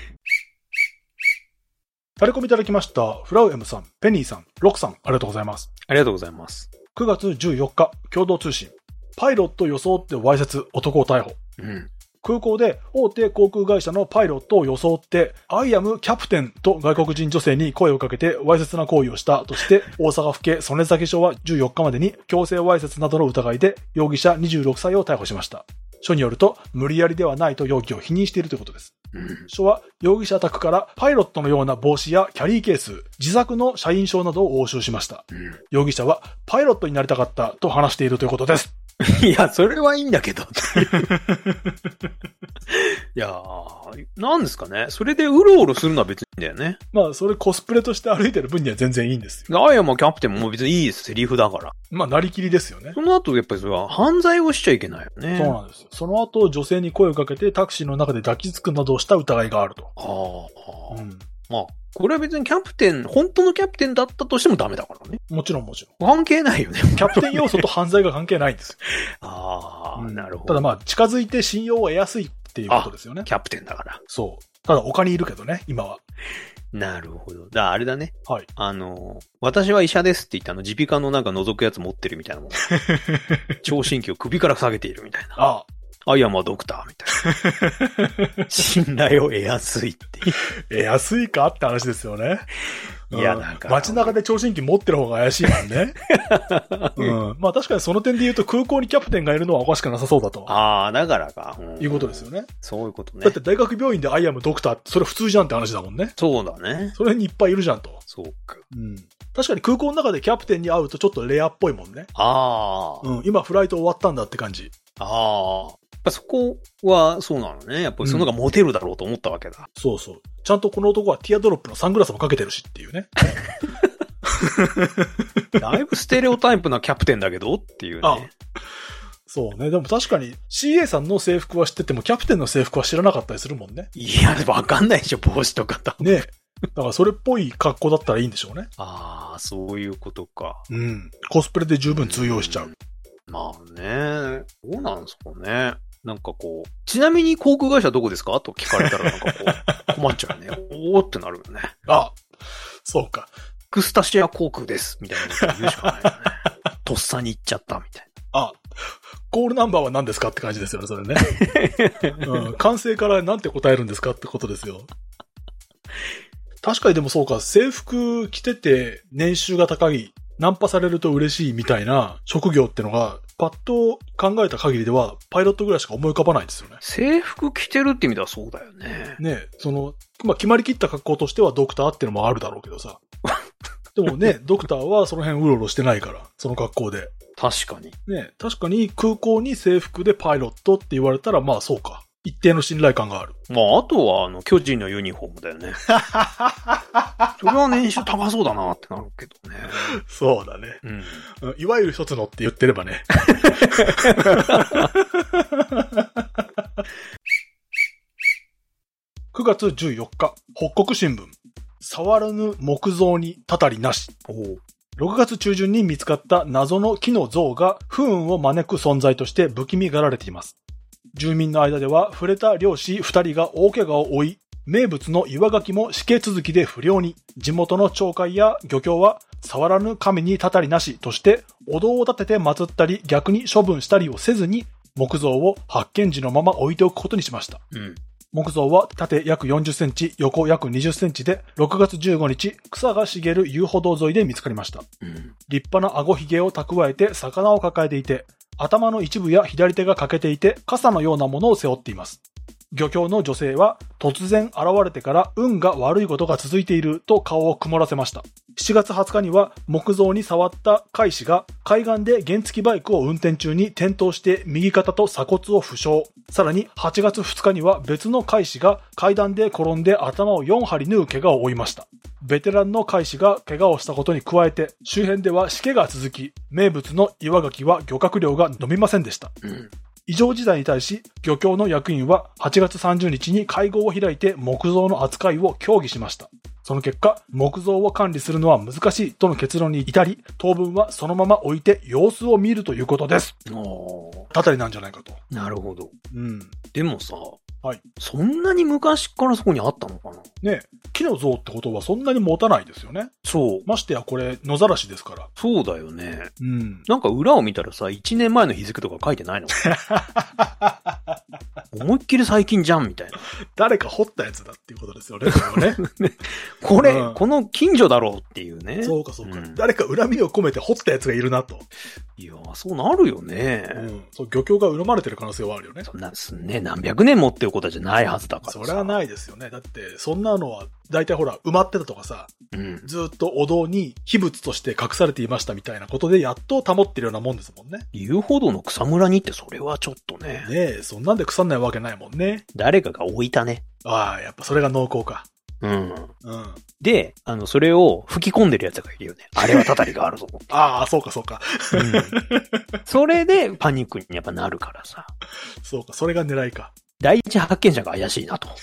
タレコミいただきました。フラウエムさん、ペニーさん、ロックさん、ありがとうございます。 ありがとうございます。 くがつじゅうよっか、共同通信。パイロット装ってわいせつ、男を逮捕。うん。空港で大手航空会社のパイロットを装って、I am キャプテンと外国人女性に声をかけてわいせつな行為をしたとして、大阪府警曽根崎署はじゅうよっかまでに強制わいせつなどの疑いで容疑者にじゅうろくさいを逮捕しました。署によると、無理やりではないと容疑を否認しているということです。うん、署は容疑者宅からパイロットのような帽子やキャリーケース、自作の社員証などを押収しました。うん、容疑者はパイロットになりたかったと話しているということです。 いや、それはいいんだけど。いやー、なんですかね。それでうろうろするのは別にいいんだよね。 まあ、それコスプレとして歩いてる分には全然いいんですよ。 アイアムキャプテンも別にいいです。セリフだから。 まあ、なりきりですよね。 その後、やっぱりそれは犯罪をしちゃいけないよね。 そうなんですよ。その後、女性に声をかけてタクシーの中で抱きつくなどをした疑いがあると。はあ。うん。まあ、これは別にキャプテン、本当のキャプテンだったとしてもダメだからね。 もちろんもちろん。関係ないよね。 キャプテン要素と犯罪が関係ないんです。 ああ、うん、なるほど。 ただまあ、近づいて信用を得やすいっていうことですよね。 キャプテンだから。 そう。ただ他にいるけどね、今は。 なるほど。だからあれだね。 はい。 あの、私は医者ですって言ったあの、耳鼻科のなんか覗くやつ持ってるみたいなもん。聴診器を首から下げているみたいな。ああ。アイアムはドクターみたいな。信頼を得やすいっていう。 得やすいかって話ですよね。 いや、なんか。 街中で聴診器持ってる方が怪しいもんね。うん。まあ確かにその点で言うと空港にキャプテンがいるのはおかしくなさそうだと。 ああ、だからか、うん。 いうことですよね。 そういうことね。 だって大学病院でアイアムドクターってそれ普通じゃんって話だもんね。 そうだね。 それにいっぱいいるじゃんと。 そうか。 うん。確かに空港の中でキャプテンに会うとちょっとレアっぽいもんね。 ああ。 うん。今フライト終わったんだって感じ。 ああ。そこはそうなのね。やっぱりその方がモテるだろうと思ったわけだ、うん。 そうそう。ちゃんとこの男はティアドロップのサングラスもかけてるしっていうね。 だいぶステレオタイプなキャプテンだけどっていうね。あ、 そうね。でも確かに シーエー さんの制服は知っててもキャプテンの制服は知らなかったりするもんね。 いや、わかんないでしょ、帽子とかと。 ね。だからそれっぽい格好だったらいいんでしょうね。 ああ、そういうことか。 うん。コスプレで十分通用しちゃう。うまあね。どうなんですかね。なんかこう、ちなみに航空会社どこですかと聞かれたらなんかこう、困っちゃうね。おーってなるよね。 あ、そうか。 クスタシア航空です。みたいなこと言うしかないよね。とっさに言っちゃったみたいな。あ、コールナンバーは何ですかって感じですよね、それね。うん。管制からなんて答えるんですかってことですよ。確かにでもそうか、制服着てて年収が高い、ナンパされると嬉しいみたいな職業ってのが、パッと考えた限りでは、パイロットぐらいしか思い浮かばないんですよね。 制服着てるって意味ではそうだよね。 ねえ、その、まあ、決まりきった格好としてはドクターってのもあるだろうけどさ。でもね、ドクターはその辺うろうろしてないから、その格好で。 確かに。 ねえ、確かに空港に制服でパイロットって言われたら、まあそうか。一定の信頼感がある。 まあ、あとは、あの、巨人のユニフォームだよね。それは年収高そうだなってなるけどね。 そうだね。うん。いわゆる一つのって言ってればね。くがつじゅうよっか、北国新聞。触らぬ木像にたたりなし。ろくがつ中旬に見つかった謎の木の像が不運を招く存在として不気味がられています。住民の間では触れた漁師二人が大怪我を負い、名物の岩牡蠣も死刑続きで不良に、地元の町会や漁協は触らぬ神にたたりなしとしてお堂を建てて祀ったり逆に処分したりをせずに木像を発見時のまま置いておくことにしました。うん、木像は縦約よんじゅっセンチ、横約にじゅっセンチでろくがつじゅうごにち草が茂る遊歩道沿いで見つかりました。うん、立派な顎ひげを蓄えて魚を抱えていて、頭の一部や左手が欠けていて傘のようなものを背負っています。漁協の女性は突然現れてから運が悪いことが続いていると顔を曇らせました。しちがつはつかには木像に触った海士が海岸で原付バイクを運転中に転倒して右肩と鎖骨を負傷。さらにはちがつふつかには別の海士が階段で転んで頭をよんはり縫う怪我を負いました。ベテランの海士が怪我をしたことに加えて周辺ではしけが続き、名物の岩牡蠣は漁獲量が伸びませんでした。うん異常事態に対し、漁協の役員ははちがつさんじゅうにちに会合を開いて木像の扱いを協議しました。その結果、木像を管理するのは難しいとの結論に至り、当分はそのまま置いて様子を見るということです。おー。たたりなんじゃないかと。 なるほど。 うん。 でもさ、 はい。 そんなに昔からそこにあったのかなねえ。木の像ってことはそんなに持たないですよね。 そう。 ましてやこれ野ざらしですから。 そうだよね。 うん。 なんか裏を見たらさ、いちねんまえの日付とか書いてないの思いっきり最近じゃんみたいな。 誰か掘ったやつだっていうことですよね。これね。 これ、うん、この近所だろうっていうね。 そうかそうか、うん。誰か恨みを込めて掘ったやつがいるなと。 いや、そうなるよね。 うん。そう、漁協が恨まれてる可能性はあるよね。 そんな、ね、何百年持ってることじゃないはずだからさ。 それはないですよね。だって、そんなのは、大体ほら、埋まってたとかさ、うん、ずっとお堂に秘仏として隠されていましたみたいなことで、やっと保ってるようなもんですもんね。 遊歩道の草むらにってそれはちょっとね。 ねえ、そんなんで腐んないわけないもんね。 誰かが置いたね。 ああ、やっぱそれが濃厚か。 うん。うん。で、あの、それを吹き込んでる奴がいるよね。あれはたたりがあるぞ。 ああ、そうかそうか。うん。 それでパニックにやっぱなるからさ。 そうか、それが狙いか。 第一発見者が怪しいなと。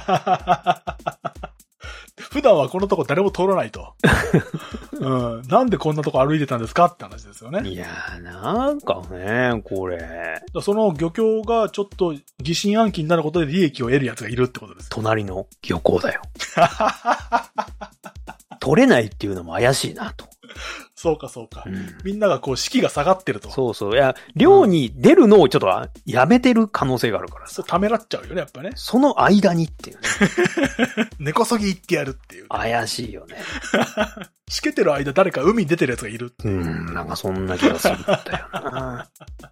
普段はこのとこ誰も通らないと。うん。なんでこんなとこ歩いてたんですかって話ですよね。 いやー、なんかね、これ。 その漁協がちょっと疑心暗鬼になることで利益を得るやつがいるってことです。 隣の漁港だよ。取れないっていうのも怪しいなと。 そうかそうか、うん。みんながこう士気が下がってると。 そうそう。いや、寮に出るのをちょっとやめてる可能性があるから。 そう、ためらっちゃうよね、やっぱね。 その間にっていうね。 根こそぎ行ってやるっていう、ね。 怪しいよね。 しけてる間誰か海に出てるやつがいるっていう。 うん、なんかそんな気がするんだよな。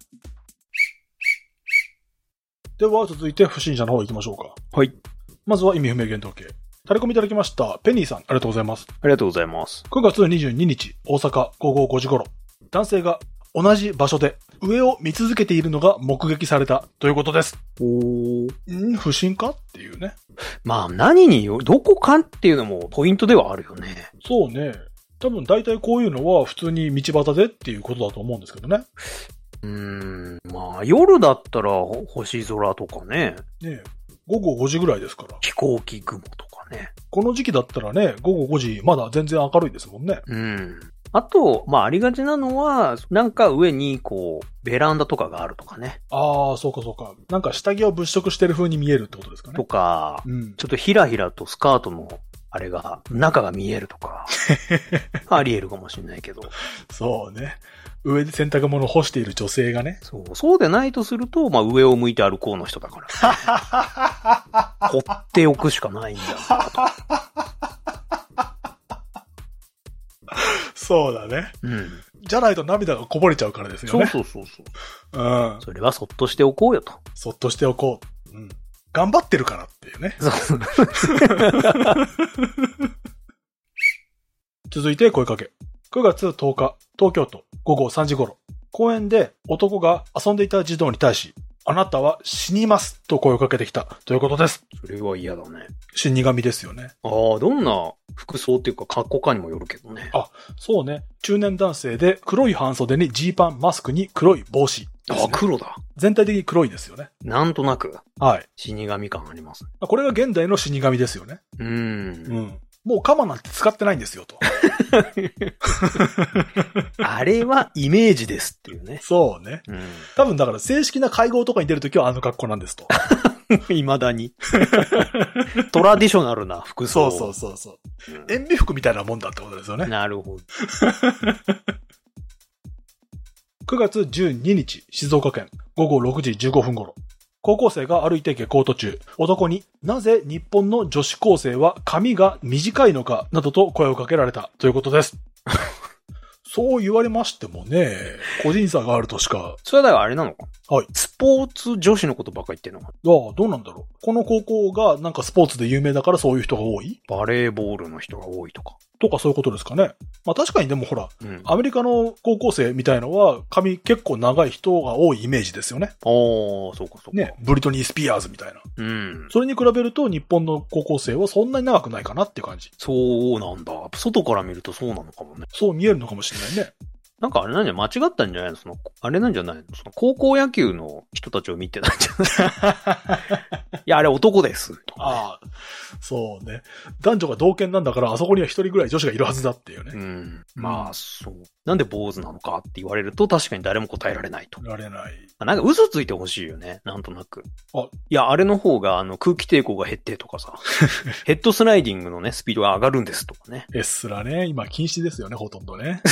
では、続いて不審者の方行きましょうか。 はい。まずは意味不明言動系。タレコミいただきました。ペニーさん、ありがとうございます。 ありがとうございます。 くがつにじゅうににち、大阪ごごごじ頃。男性が同じ場所で上を見続けているのが目撃されたということです。 おー。ん不審かっていうね。 まあ何によ、どこかっていうのもポイントではあるよね。 そうね。多分大体こういうのは普通に道端でっていうことだと思うんですけどね。 うーん、まあ夜だったら星空とかね。 ねえ。ごごごじぐらいですから。 飛行機雲とかね。 この時期だったらね、ごごごじまだ全然明るいですもんね。 うん。あと、まあありがちなのは、なんか上にこう、ベランダとかがあるとかね。 ああ、そうかそうか。なんか下着を物色してる風に見えるってことですかね。 とか、うん、ちょっとひらひらとスカートのあれが、中が見えるとか。あり得るかもしれないけど。 そうね。上で洗濯物を干している女性がね。 そう。そうでないとすると、まあ上を向いて歩こうの人だから、ね。放っておくしかないんだなと。 そうだね。 うん。 じゃないと涙がこぼれちゃうからですよね。 そうそうそうそう。うん。 それはそっとしておこうよと。 そっとしておこう。うん。頑張ってるからっていうね。 そう。 続いて声かけ。くがつとおか、東京都ごごさんじ頃。公園で男が遊んでいた児童に対し、あなたは死にますと声をかけてきたということです。 それは嫌だね。 死神ですよね。 ああ、どんな服装っていうか格好かにもよるけどね。 あ、そうね。中年男性で黒い半袖にジーパン、マスクに黒い帽子、ね。 あ、黒だ。 全体的に黒いですよね。 なんとなく。 はい。 死神感あります。 これが現代の死神ですよね。 うーん。 うん。もうカマなんて使ってないんですよと。 あれはイメージですっていうね。 そうね。 うん、 多分だから正式な会合とかに出るときはあの格好なんですと。 未だに。トラディショナルな服装。 そうそうそうそう、うん。塩ビ服みたいなもんだってことですよね。 なるほど。 くがつじゅうににち、静岡県ごごろくじじゅうごふん頃。高校生が歩いて下校途中、男になぜ日本の女子高生は髪が短いのかなどと声をかけられたということです。そう言われましてもね、個人差があるとしか。 それはだからあれなのか？ はい。 スポーツ女子のことばっかり言ってんのか？ ああ、どうなんだろう。この高校がなんかスポーツで有名だからそういう人が多い？ バレーボールの人が多いとか。 とかそういうことですかね。まあ確かにでもほら、 うん、 アメリカの高校生みたいのは髪結構長い人が多いイメージですよね。 ああ、そうかそうか。 ね、ブリトニー・スピアーズみたいな。 うん。 それに比べると日本の高校生はそんなに長くないかなっていう感じ。 そうなんだ。外から見るとそうなのかもね。 そう見えるのかもしれないね。 なんかあれなんじゃ間違ったんじゃないのその、あれなんじゃないのその高校野球の人たちを見てたんじゃないいや、あれ男です。 ああ、そうね。男女が同権なんだからあそこには一人ぐらい女子がいるはずだっていうね。 うん。まあ、そう。なんで坊主なのかって言われると確かに誰も答えられないと。 られない。 なんか嘘ついてほしいよね。なんとなく。 あ、 いや、あれの方があの空気抵抗が減ってとかさ。ヘッドスライディングのね、スピードが上がるんですとかね。 エスラね。今禁止ですよね、ほとんどね。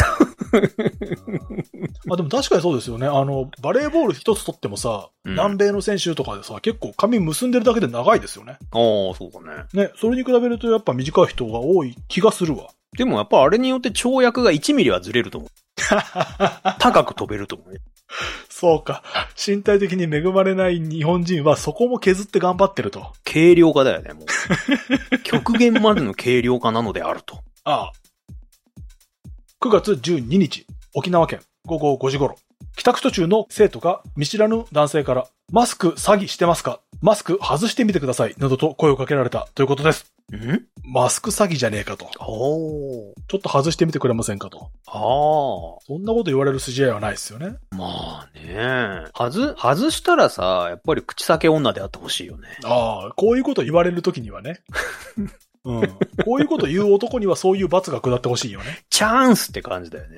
あでも確かにそうですよね。あの、バレーボール一つ取ってもさ、うん、南米の選手とかでさ、結構髪結んでるだけで長いですよね。 ああ、そうだね。 ね、それに比べるとやっぱ短い人が多い気がするわ。 でもやっぱあれによって跳躍がいちミリはずれると思う。高く飛べると思う。 そうか。身体的に恵まれない日本人はそこも削って頑張ってると。 軽量化だよね、もう。極限までの軽量化なのであると。 ああ。くがつじゅうににち、沖縄県ごごごじ頃。帰宅途中の生徒が見知らぬ男性から、マスク詐欺してますか？マスク外してみてください。などと声をかけられたということです。 ん？ マスク詐欺じゃねえかと。 おー。 ちょっと外してみてくれませんかと。 ああ。 そんなこと言われる筋合いはないですよね。 まあね。外、外したらさ、やっぱり口裂け女であってほしいよね。 ああ、こういうこと言われるときにはね。うん。こういうこと言う男にはそういう罰が下ってほしいよね。 チャンスって感じだよね。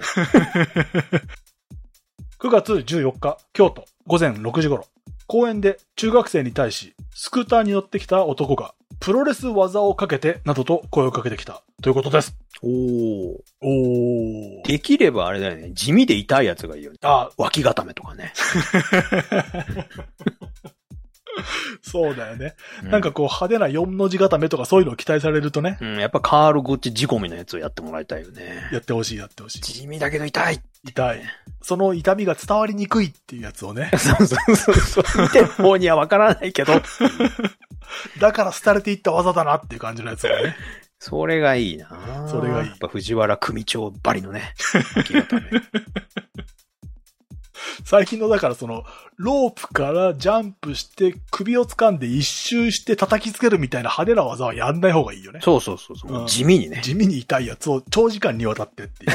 くがつじゅうよっか、京都、ごぜんろくじ頃。公園で中学生に対し、スクーターに乗ってきた男が、プロレス技をかけて、などと声をかけてきた、ということです。 おー。 おー。 できればあれだよね。地味で痛いやつがいいよね。 あ、 脇固めとかね。 そうだよね、うん。なんかこう派手なよんの字固めとかそういうのを期待されるとね。 うん、やっぱカールゴッチ仕込みのやつをやってもらいたいよね。 やってほしいやってほしい。 地味だけど痛い。 痛い。その痛みが伝わりにくいっていうやつをね。 そうそうそうそう。見てる方にはわからないけど。 だから廃れていった技だなっていう感じのやつをね。 それがいいな。 それがいい。 やっぱ藤原組長ばりのね。 最近のだからその、ロープからジャンプして首を掴んで一周して叩きつけるみたいな派手な技はやんない方がいいよね。 そうそうそうそう、うん。地味にね。 地味に痛いやつを長時間にわたってっていう。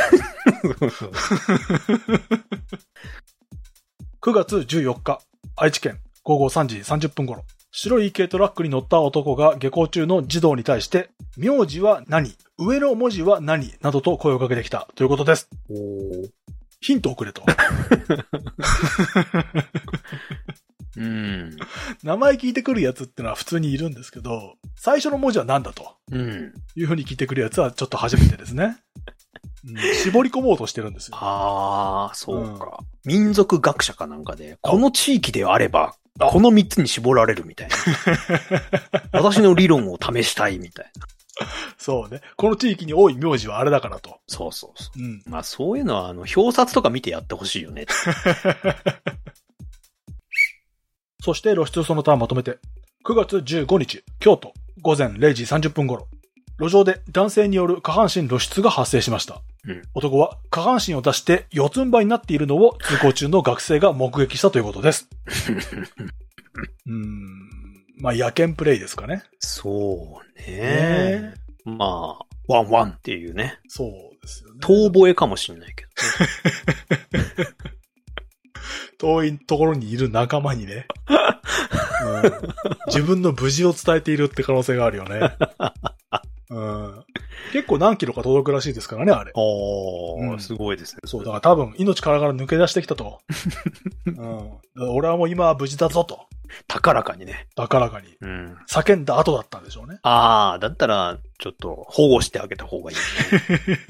くがつじゅうよっか、愛知県ごごさんじさんじゅっぷん頃、白い軽トラックに乗った男が下校中の児童に対して、名字は何？上の文字は何？などと声をかけてきたということです。 おー。 ヒントをくれと。 うん、 名前聞いてくるやつってのは普通にいるんですけど、最初の文字は何だと、 うん、 いう風に聞いてくるやつはちょっと初めてですね。うん、絞り込もうとしてるんですよ。 ああ、そうか、うん。民族学者かなんかで、この地域であれば、この三つに絞られるみたいな。私の理論を試したいみたいな。 そうね。この地域に多い名字はあれだからと。 そうそうそう。 うん、 まあそういうのは、あの、表札とか見てやってほしいよね。 そして露出その他まとめて。くがつじゅうごにち、京都、ごぜんれいじさんじゅっぷん頃。路上で男性による下半身露出が発生しました。うん、男は下半身を出して四つん這いになっているのを通行中の学生が目撃したということです。うーん。まあ、野犬プレイですかね。 そうね。ねまあ、ワンワンっていうね。 そうですよね。 遠吠えかもしんないけど、ね。 遠いところにいる仲間にね、うん。自分の無事を伝えているって可能性があるよね。うん、結構何キロか届くらしいですからね、あれ。 おー、うん、すごいですね。 そう、だから多分命からがら抜け出してきたと。うん、俺はもう今は無事だぞと。 高らかにね。 高らかに。うん、叫んだ後だったんでしょうね。 ああ、だったら、ちょっと保護してあげた方がいい、ね。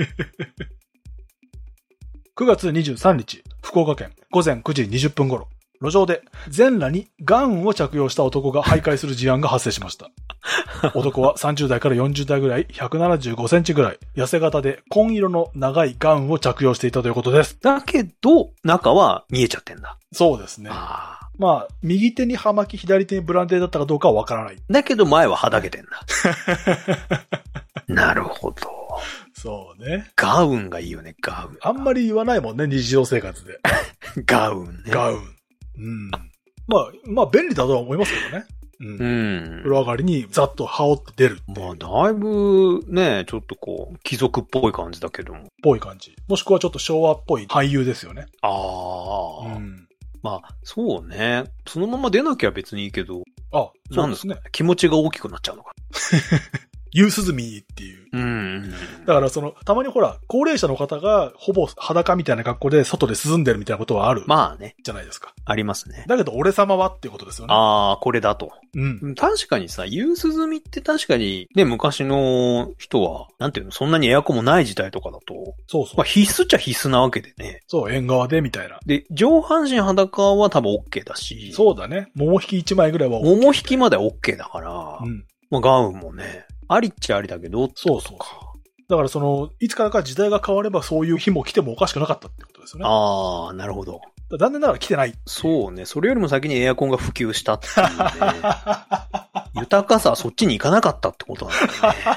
くがつにじゅうさんにち、福岡県ごぜんくじにじゅっぷん頃。路上で全裸にガウンを着用した男が徘徊する事案が発生しました。男はさんじゅうだいからよんじゅうだいぐらい、ひゃくななじゅうごセンチぐらい、痩せ型で紺色の長いガウンを着用していたということです。 だけど、中は見えちゃってんだ。 そうですね。あまあ、右手に葉巻、左手にブランデーだったかどうかはわからない。 だけど前ははだけてんだ。なるほど。 そうね。 ガウンがいいよね、ガウン。 あんまり言わないもんね、日常生活で。 ガウンね。 ガウン。うん。まあ、まあ便利だとは思いますけどね。うん。うん、風呂上がりにざっと羽織って出るって。 まあだいぶね、ちょっとこう、貴族っぽい感じだけども。 ぽい感じ。もしくはちょっと昭和っぽい俳優ですよね。 ああ。うん。まあ、そうね。そのまま出なきゃ別にいいけど。 あ、そうですね。 気持ちが大きくなっちゃうのかな。 夕涼みっていう。うん。だからその、たまにほら、高齢者の方がほぼ裸みたいな格好で外で涼んでるみたいなことはある。 まあね。 じゃないですか。 ありますね。 だけど俺様はっていうことですよね。 ああ、これだと。 うん。 確かにさ、夕涼みって確かにね、昔の人は、なんていうの、そんなにエアコンもない時代とかだと。 そうそう。 まあ必須っちゃ必須なわけでね。 そう、縁側でみたいな。 で、上半身裸は多分 OK だし。 そうだね。桃引きいちまいぐらいは OK。 桃引きまで OK だから。うん。まあガウンもね。ありっちゃありだけど。 そうそう。だからその、いつからか時代が変わればそういう日も来てもおかしくなかったってことですよね。 ああ、なるほど。 残念ながら来てない。 そうね。それよりも先にエアコンが普及したっていうね。豊かさはそっちに行かなかったってことなんだよね。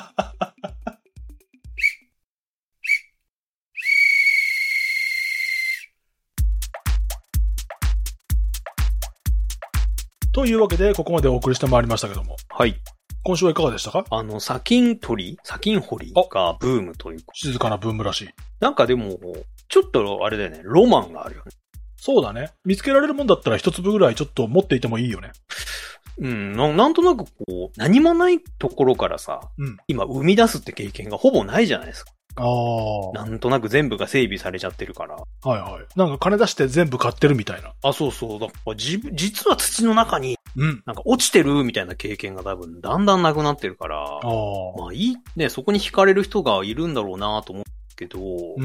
というわけで、ここまでお送りしてまいりましたけども。 はい。 今週はいかがでしたか？ あの、砂金取り砂金掘りがブームというか。 静かなブームらしい。 なんかでも、ちょっとあれだよね、ロマンがあるよね。 そうだね。見つけられるもんだったら一粒ぐらいちょっと持っていてもいいよね。 うんな、なんとなくこう、何もないところからさ、うん、今生み出すって経験がほぼないじゃないですか。 ああ。 なんとなく全部が整備されちゃってるから。 はいはい。なんか金出して全部買ってるみたいな。 あ、そうそう。だからじ実は土の中にうん。 なんか落ちてるみたいな経験が多分だんだんなくなってるから、あまあいい、ね、そこに惹かれる人がいるんだろうなと思うけど、 うんうんうん。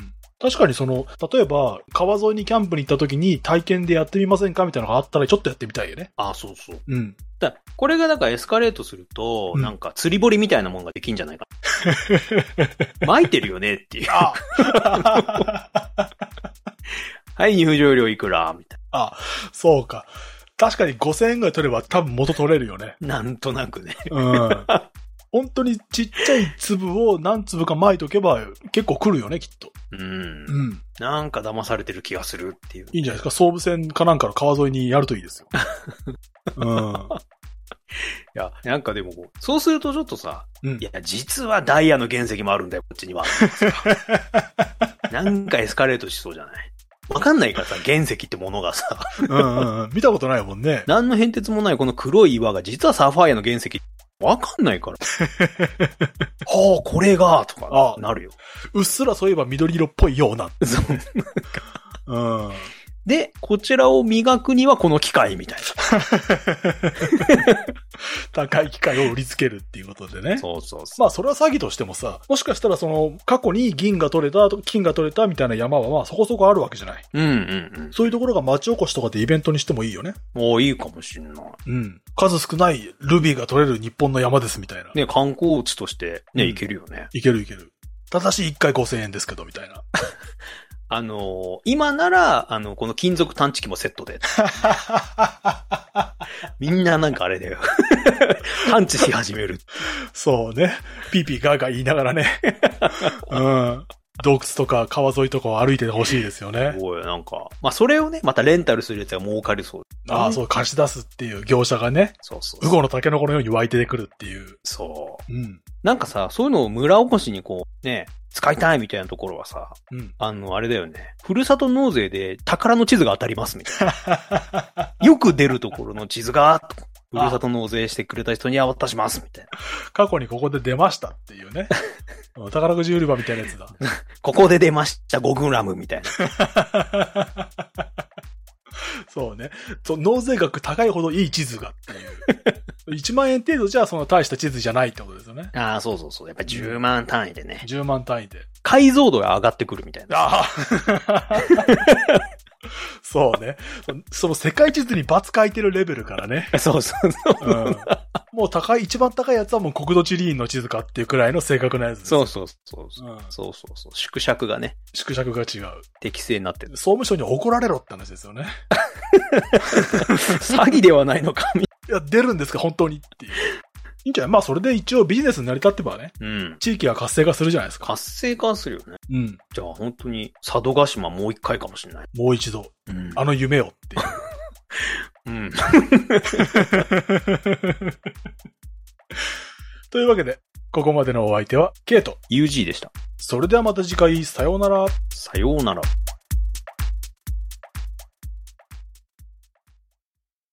確かにその、例えば、川沿いにキャンプに行った時に体験でやってみませんかみたいなのがあったらちょっとやってみたいよね。 ああ、そうそう。 うん。 だこれがなんかエスカレートすると、うん、なんか釣り堀みたいなもんができんじゃないかな。巻いてるよねっていう。あはい、入場料いくらみたいな。あ、そうか。確かにごせんえんぐらい取れば多分元取れるよね。 なんとなくね。 うん。本当にちっちゃい粒を何粒か巻いとけば結構来るよね、きっと。 うん。うん。なんか騙されてる気がするっていう。 いいんじゃないですか。総武線かなんかの川沿いにやるといいですよ。うん。いや、なんかでも、そうするとちょっとさ、うん、いや、実はダイヤの原石もあるんだよ、こっちには。なんかエスカレートしそうじゃないわかんないからさ、原石ってものがさ。 うんうん。見たことないもんね。 何の変哲もないこの黒い岩が実はサファイアの原石。わかんないから。はあ、これが、とかなるよ。 うっすらそういえば緑色っぽいような。そう。うん。 で、こちらを磨くにはこの機械みたいな。 高い機械を売りつけるっていうことでね。 そうそうそう。 まあそれは詐欺としてもさ、もしかしたらその過去に銀が取れた、金が取れたみたいな山はまあそこそこあるわけじゃない。 うんうんうん。 そういうところが町おこしとかでイベントにしてもいいよね。 おー、いいかもしんない。 うん。数少ないルビーが取れる日本の山ですみたいな。 ね、観光地としてね、うん、いけるよね。 いけるいける。ただしいっかいごせんえんですけど、みたいな。 あのー、今なら、あの、この金属探知機もセットで。みんななんかあれだよ。探知し始める。 そうね。ピーピーガーガー言いながらね。うん。洞窟とか川沿いとかを歩いてほしいですよね。 すごい、なんか。まあ、それをね、またレンタルするやつが儲かりそう。 ああ、そう、貸し出すっていう業者がね。 そうそうそう。 ウゴのタケノコのように湧いてくるっていう。 そう。 うん。 なんかさ、そういうのを村おこしにこう、ね、使いたいみたいなところはさ、うん、あの、あれだよね。ふるさと納税で宝の地図が当たりますみたいな。よく出るところの地図が、ふるさと納税してくれた人には渡しますみたいな。 過去にここで出ましたっていうね。宝くじ売り場みたいなやつだ。 ここで出ましたごグラムみたいな。 そうね。そう、納税額高いほどいい地図がっていう。いちまんえん程度じゃその大した地図じゃないってことですよね。 ああ、そうそうそう。やっぱりじゅうまん単位でね。 じゅうまん単位で。 解像度が上がってくるみたいな。ああ。 そうね。その世界地図に×書いてるレベルからね。 そうそうそう。うん、 もう高い、一番高いやつはもう国土地理院の地図かっていうくらいの正確なやつです。 そうそうそうそう。うん、そうそうそう。縮尺がね。 縮尺が違う。 適正になってる。 総務省に怒られろって話ですよね。 詐欺ではないのか。 いや、出るんですか、本当にっていう。いいんじゃない？まあそれで一応ビジネスに成り立ってばね。 うん。 地域が活性化するじゃないですか。 活性化するよね。 うん。 じゃあ本当に佐渡島もう一回かもしれない。 もう一度。うん。あの夢をっていう。うん。というわけで、ここまでのお相手は、ケイト。 ユージー でした。 それではまた次回、さようなら。 さようなら。